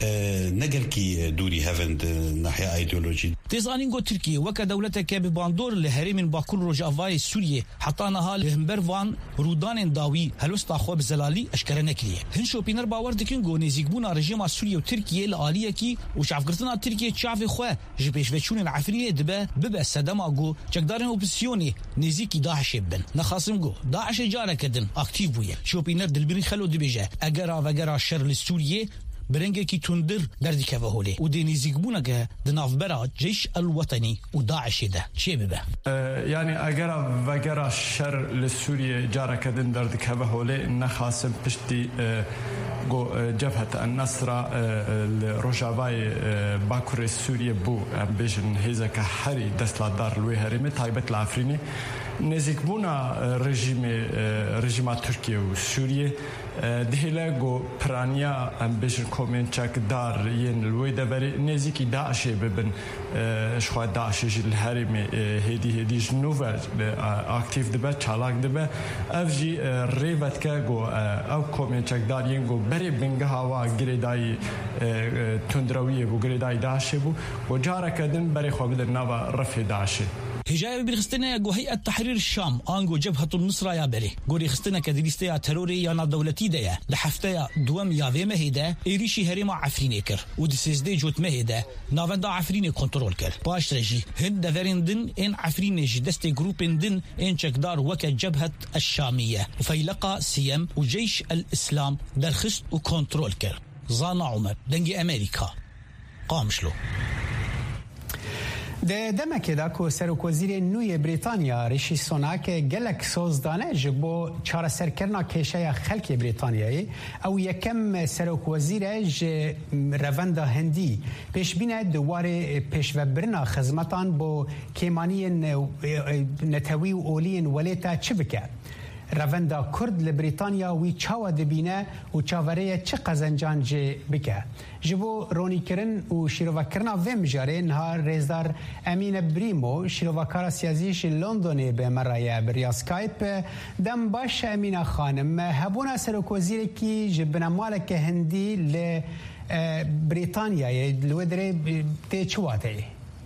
نقلكي دوري هفند ناحيه ايديولوجي تيزانينغو تركيا وكدولتك بباندور لهري من باكور روجافاي سوريا حتى نهال همبروان رودان داوي هلوستا خوب زلالي اشكر نكليه هنشو بينر باور دكينغو نزيكبونا رژیم سوريا وتركيا الاليه كي وشافغرتنا تركيا تشافي خو جبيش وچون العفريه دبه بب سدماغو جقدارن اوبسيوني نزيكي داعش بن نخاسمغو داعش جاره كدن اكتيف ويا شو بينر دلبري خلو دبيجه اگر وگر شر لسوريا برنگه کی تندر دردی که وهوله و دنیزیک بونگه دنافبرا جيش الوطني وداعش ده چه ببه يعني اگر وگر شر لسوريا جاره كدن دردی که وهوله نخاسم پشتی جو جبهة النصر روجافاي باكور سوريا بو بيجن هيزك حري دستلا دار الوهرمي تايبت العفريني نزيك بونا رژیم رژیم ترکیه و سوریه دهلا جو پرانیا ام بيجن کومنچک دار ين الوي دبر نزيكي داعش ببن شو داعش الهرم هدي هدي جنوفر اكتيف دبا چالاك دبا افجي ريبت کا جو او کومنچک دار ين جو بري بنگا هوا گريداي تندرويه بو گريداي داعش بو وجاره كدن بري خو بدر نوا رفع داعش هجاية بالخستنا جو هيئة تحرير الشام آنجو جبهة النصرة يا بري جوري خستنا كدريستيا تروري يا دولتي ديا لحفتيا دوام يافي مهيدا إيريشي هريما عفريني كر ودسيزدي جوت مهيدا نافندا عفريني كنترول كر باش رجي هند دفرين دن إن عفريني جدستي جروبين دن إن شكدار وكا جبهة الشامية وفيلقى سيام وجيش الإسلام درخست وكنترول كر زانا عمر دنجي أمريكا قامشلو ده دمکه دا که سرک وزیر نوی بریتانیا ریشی سوناک گلک سوزدانه جبو چاره سرکرنا کشه خلک بریتانیایی او یکم سرک وزیر ج روند هندی پیش بینه دواره پیش و برنا خدمتان با کیمانی نتوی و اولین ولیتا چه بکه روند کرد لبریتانیا وی چاوا دبینه و چاوره چه قزنجان جه بکه جبو رونی کرن و شیروکرنا و مجاره نهار رزدار امین بریمو شیروکارا سیازیش لندنی به مرایه بریا سکایپ دم باش امین خانم هبونا سرک وزیر کی جبنا مالک هندی لبریتانیا لودره تی چواته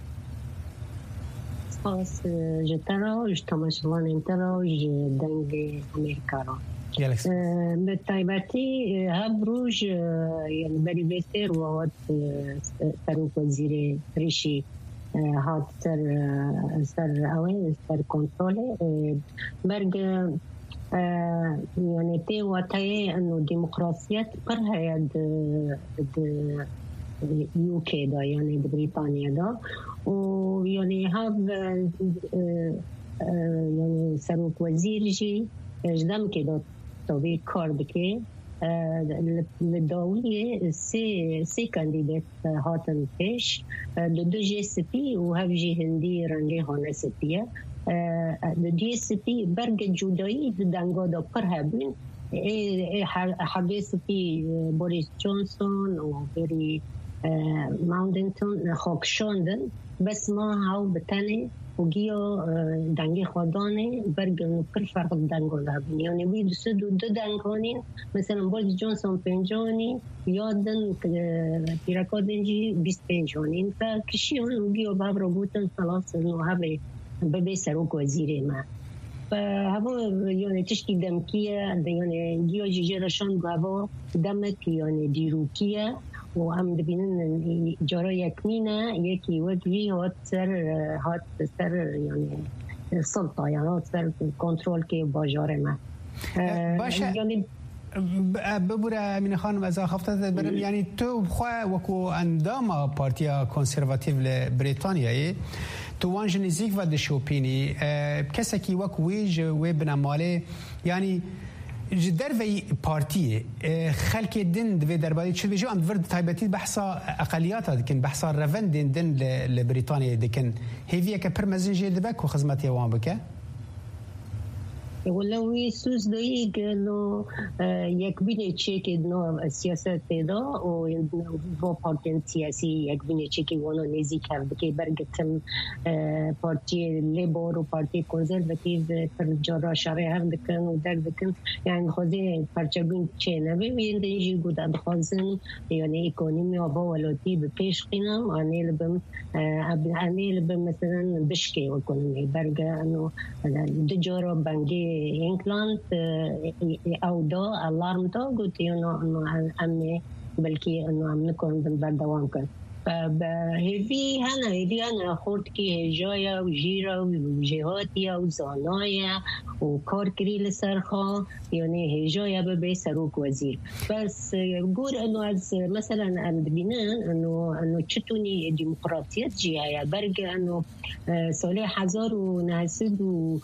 خاص جترا جتماشوان انترا جدنگ امریکا را به تایبتی هبروج یعنی بری بهتر و وقت سروک وزیر ریشی هات سر سر اوین سر کنترل برگ يعني تي واتاي انه ديمقراطيات برها د يو كي دا يعني بريطانيا دا ويعني هاب يعني سروك وزير جي جدام كده طبيعي كار بكي الدولية سي سي كانديدات هاتن فيش دو دو جي اس بي وهاف جي هندي رنجي هون اس بي دو جي اس بي برق جوداي دانغو دا برهابين حديث في بوريس جونسون وبري ماوندنتون خوكشوندن بس ما هاو بتاني وجيو دانجي خداني برجع كل فرق دانجو لابن يعني بيد سدو دو دانجونين مثلا بوريس جونسون بنجوني يادن بيراكودنجي بيست بنجونين فكشي هون وجيو باب روبوتن خلاص إنه هبي ببي سروك وزيري ما فهو يعني تشكي دمكية يعني جيو جيجرشان قابو دمك يعني ديروكية وهم دبینن جارا یکمینه یکی وقتی هات سر هات سر يعني سلطة يعني هات سر کنترل که باجار ما باشه يعني ببوره امین خانم از خفتت برم یعنی تو بخواه وکو اندام پارتیا کنسرواتیو لبریتانیایی تو وانج نزیک و دشوپینی کسی که وک ویج و بنماله یعنی دروي بارتي خلك دين دفي درباري شو بيجو عند فرد تايبتي بحصة أقليات لكن بحصة رفن دين دين لبريطانيا لكن هي فيها كبرمزين جيد بك وخدمتي وان بك ولو يسوس دقيق إنه يكبيني تشيك إنه السياسة تدا و بارتين سياسي يكبيني تشيك وانا نزيك هذا برجتم بارتي ليبر وبارتي كونسرفاتيف فرجرا شرعي هذا كان ودار ذكر يعني خذي فرجبين تشينا بين يجي يقول هذا خازن يعني إيكونومي وبولوتي ببيش قينام أنا لبم أنا لبم مثلا بشكي وإيكونومي برجع إنه دجارة بنجي إنكلاند أو دو ألارم تو قلت إنه إنه أمي بلكي إنه أم نكون بنبردوان كن فهذي هنا هذي أنا خورت كي هجايا وجيرة وجهاتيا وزانايا وكاركري لسرخا يعني هجايا ببي سروك وزير بس يقول إنه از مثلا بنان إنه إنه تشتوني ديمقراطية جيها برجع إنه صالح هزار وناسد و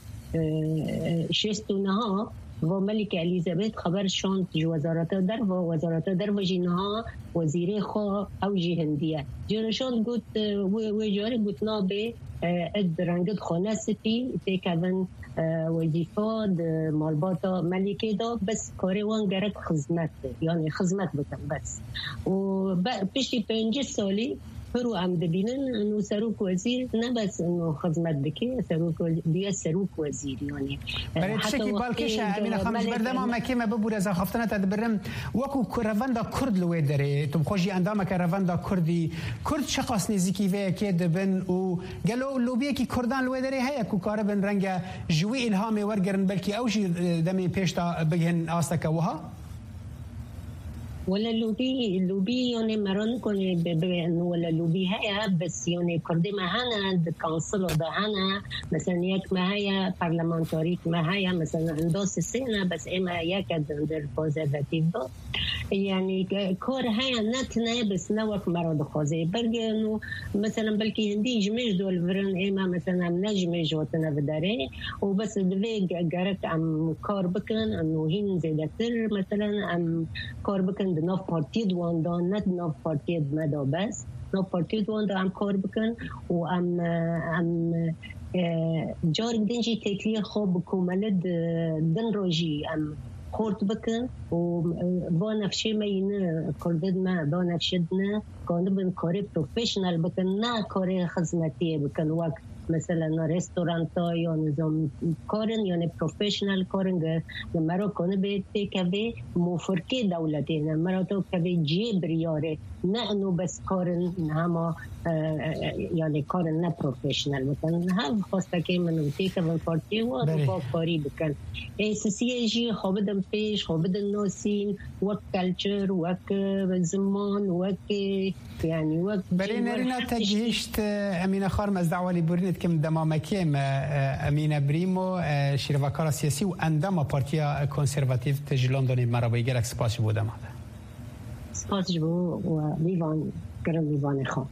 شستونها و ملكة إليزابيث خبر شانت جو وزارة در و وزارة در و جنها وزيري خو أو جي هندية جنشان قلت وجاري قلت نابي اد رنجد خونستي تيكابن وظيفة مالباتا ملكة دا بس كاريوان جرد خدمت يعني خدمت بكن بس و بشي پنج سالي فرو عم دبینن انه سروک وزیر نه بس انه خدمت بکه سروک بیا سروک وزیر يعني برای شکی بالکش امین خامش بردم مکی ما ببور از خفتنه تدبرم وکو کرواندا کرد لوی داره تو خوشی اندام که کرواندا کردی کرد شخص نزیکی و که دبن و گلو لوبی کی کردان لوی داره هيا کو کاربن رنگ جوی الهام ورگرن بلکی اوجی دمی پیشتا بگن آستک وها ولا لوبي اللوبي يعني مران كوني بانه ولا لوبي هيا بس يعني كردي ما هنا الكونسل ده هنا مثلا ياك ما هي برلمانتاريك ما هي مثلا اندوس السنه بس اما ياك عند الكونسرفاتيف يعني كور هيا نتنا بس نوك مرض خازي برجع انه مثلا بلكي هندي جمج دول فرن اما مثلا نجمج وطنا بداري وبس دفي جارك ام كاربكن انه هين زيدتر مثلا ام كاربكن ناف پارتی دوان دان نه ناف پارتی مدا بس ناف پارتی دوان دان کار بکن و ام ام جار دنجی تکلیه خوب کوملد دن روجی ام خورد بکن و با نفشه مینه کردد ما با نفشدنا کانه بن کاری پروفیشنال بکن نه کاری خدمتی بکن وقت مثلا رستورانتا یا نظام کارن یا پروفیشنال کارن مرا کنه به تکوی مفرکی دولتی نه مرا تو کوی جی بریاره نه انو بس کارن همه یعنی کارن نه پروفیشنال بکن هم خواسته که منو تکوی پارتی و با کاری بکن اساسی جی خوابدن پیش خوابدن ناسین وک کلچر وک زمان وک يعني وقت بري نرينا تجهيشت أمينة خارم از دعوة لبورينت كم دمامكيم أمينة بريمو شيرفاكارا سياسي وأندما بارتيا كونسيرفاتيف تجي لندن مرابي جالك سباس جبو دم هذا سباس جبو وليفان كرم ليفان خا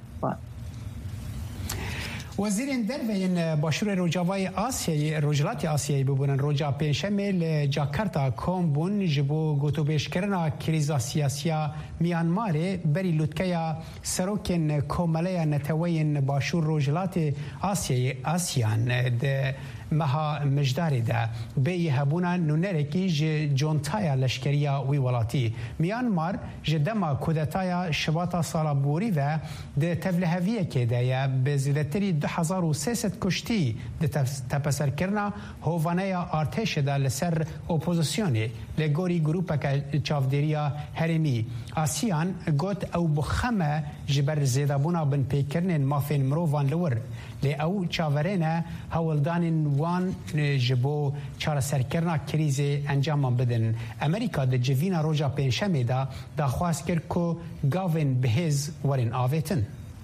وزیر دروین باشور روجاوای آسیایی روجلات آسیایی ببونن روجا پنجشنبه لجاکرتا کوم بون جبو گوتوبیش کردن کریزا سیاسیا میانمار بری لوتکیا سروکن کوملیا نتوین باشور روجلات آسیایی آسیان ده مها مجداری ده به هبونا نونرکی جونتایا لشکریا وی ولاتی میانمار جدما کودتایا شباتا سالا بوری و ده تفلهویه که ده به زیدتری دو هزار و سیصد کشتی ده تپسر کرنا هوانیا ارتش ده لسر اپوزیسیونی لگوری گروپا که چافدریا هرمی آسیان گوت او بخمه جبر زیدابونا بن پیکرنین مافین مرووان لور لی او چاورینه هولدان وان جبو چار سرکرنا کریز انجام بدن امریکا د جوینا روجا پنجشنبه دا داخواست کرد که گاوین بهز ورن آویتن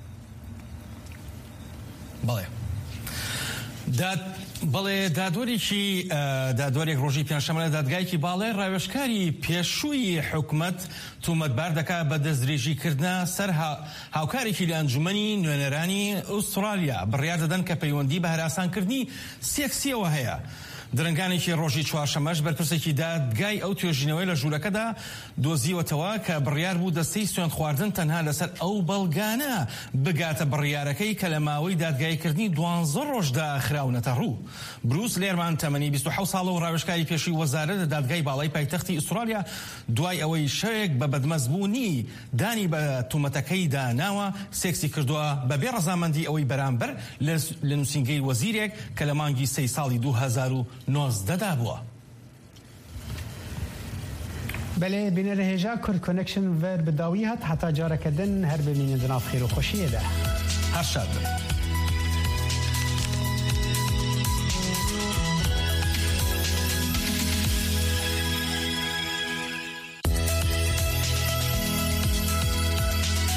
بله داد بله دادوریکی دادوریک روزی پنجشنبه دادگاهی بالا روشکاری پیشوی حکومت تومت بردکا بدزریجی کردن سر هاوکاری که لانجمنی نوێنەرانی استرالیا بڕیار دەدەن کە پەیوەندی بە هەراسان کردنی سێکسیەوە هەیە درنگانێکی ڕۆژی چوارشەمەش بەرپرسێکی دادگای ئەو توێژینەوەی لە ژوورەکەدا دۆزیوەتەوە کە بڕیار بوو دەستەی سوێند خواردن تەنها لەسەر ئەو بەڵگانە بگاتە بڕیارەکەی کە لە ماوەی دادگایکردنی دوانزە ڕۆژدا خراونەتە ڕوو. بروس لێرمان تەمەنی بیست و حەوت ساڵە و ڕاوێژکاری پێشووی وەزارەت لە دادگای باڵای پایتەختی ئوسترالیا دوای ئەوەی شەوێک بە بەدمەزبوونی دانی بە تومەتەکەی داناوە سێکسی کردووە بەبێ ڕەزامەندی ئەوەی بەرامبەر لە نووسینگەی وەزیرێک کە لە مانگی سەی ساڵی دوو هەزار و نۆزدەدا بووە. بەڵێ بینەرە هێژا کورد کۆنەکشن ڤەر بەداوی هات هەتا جارەکەدن هەر ببینن دناو خێر و خۆشیەدا. هەر شاد بن.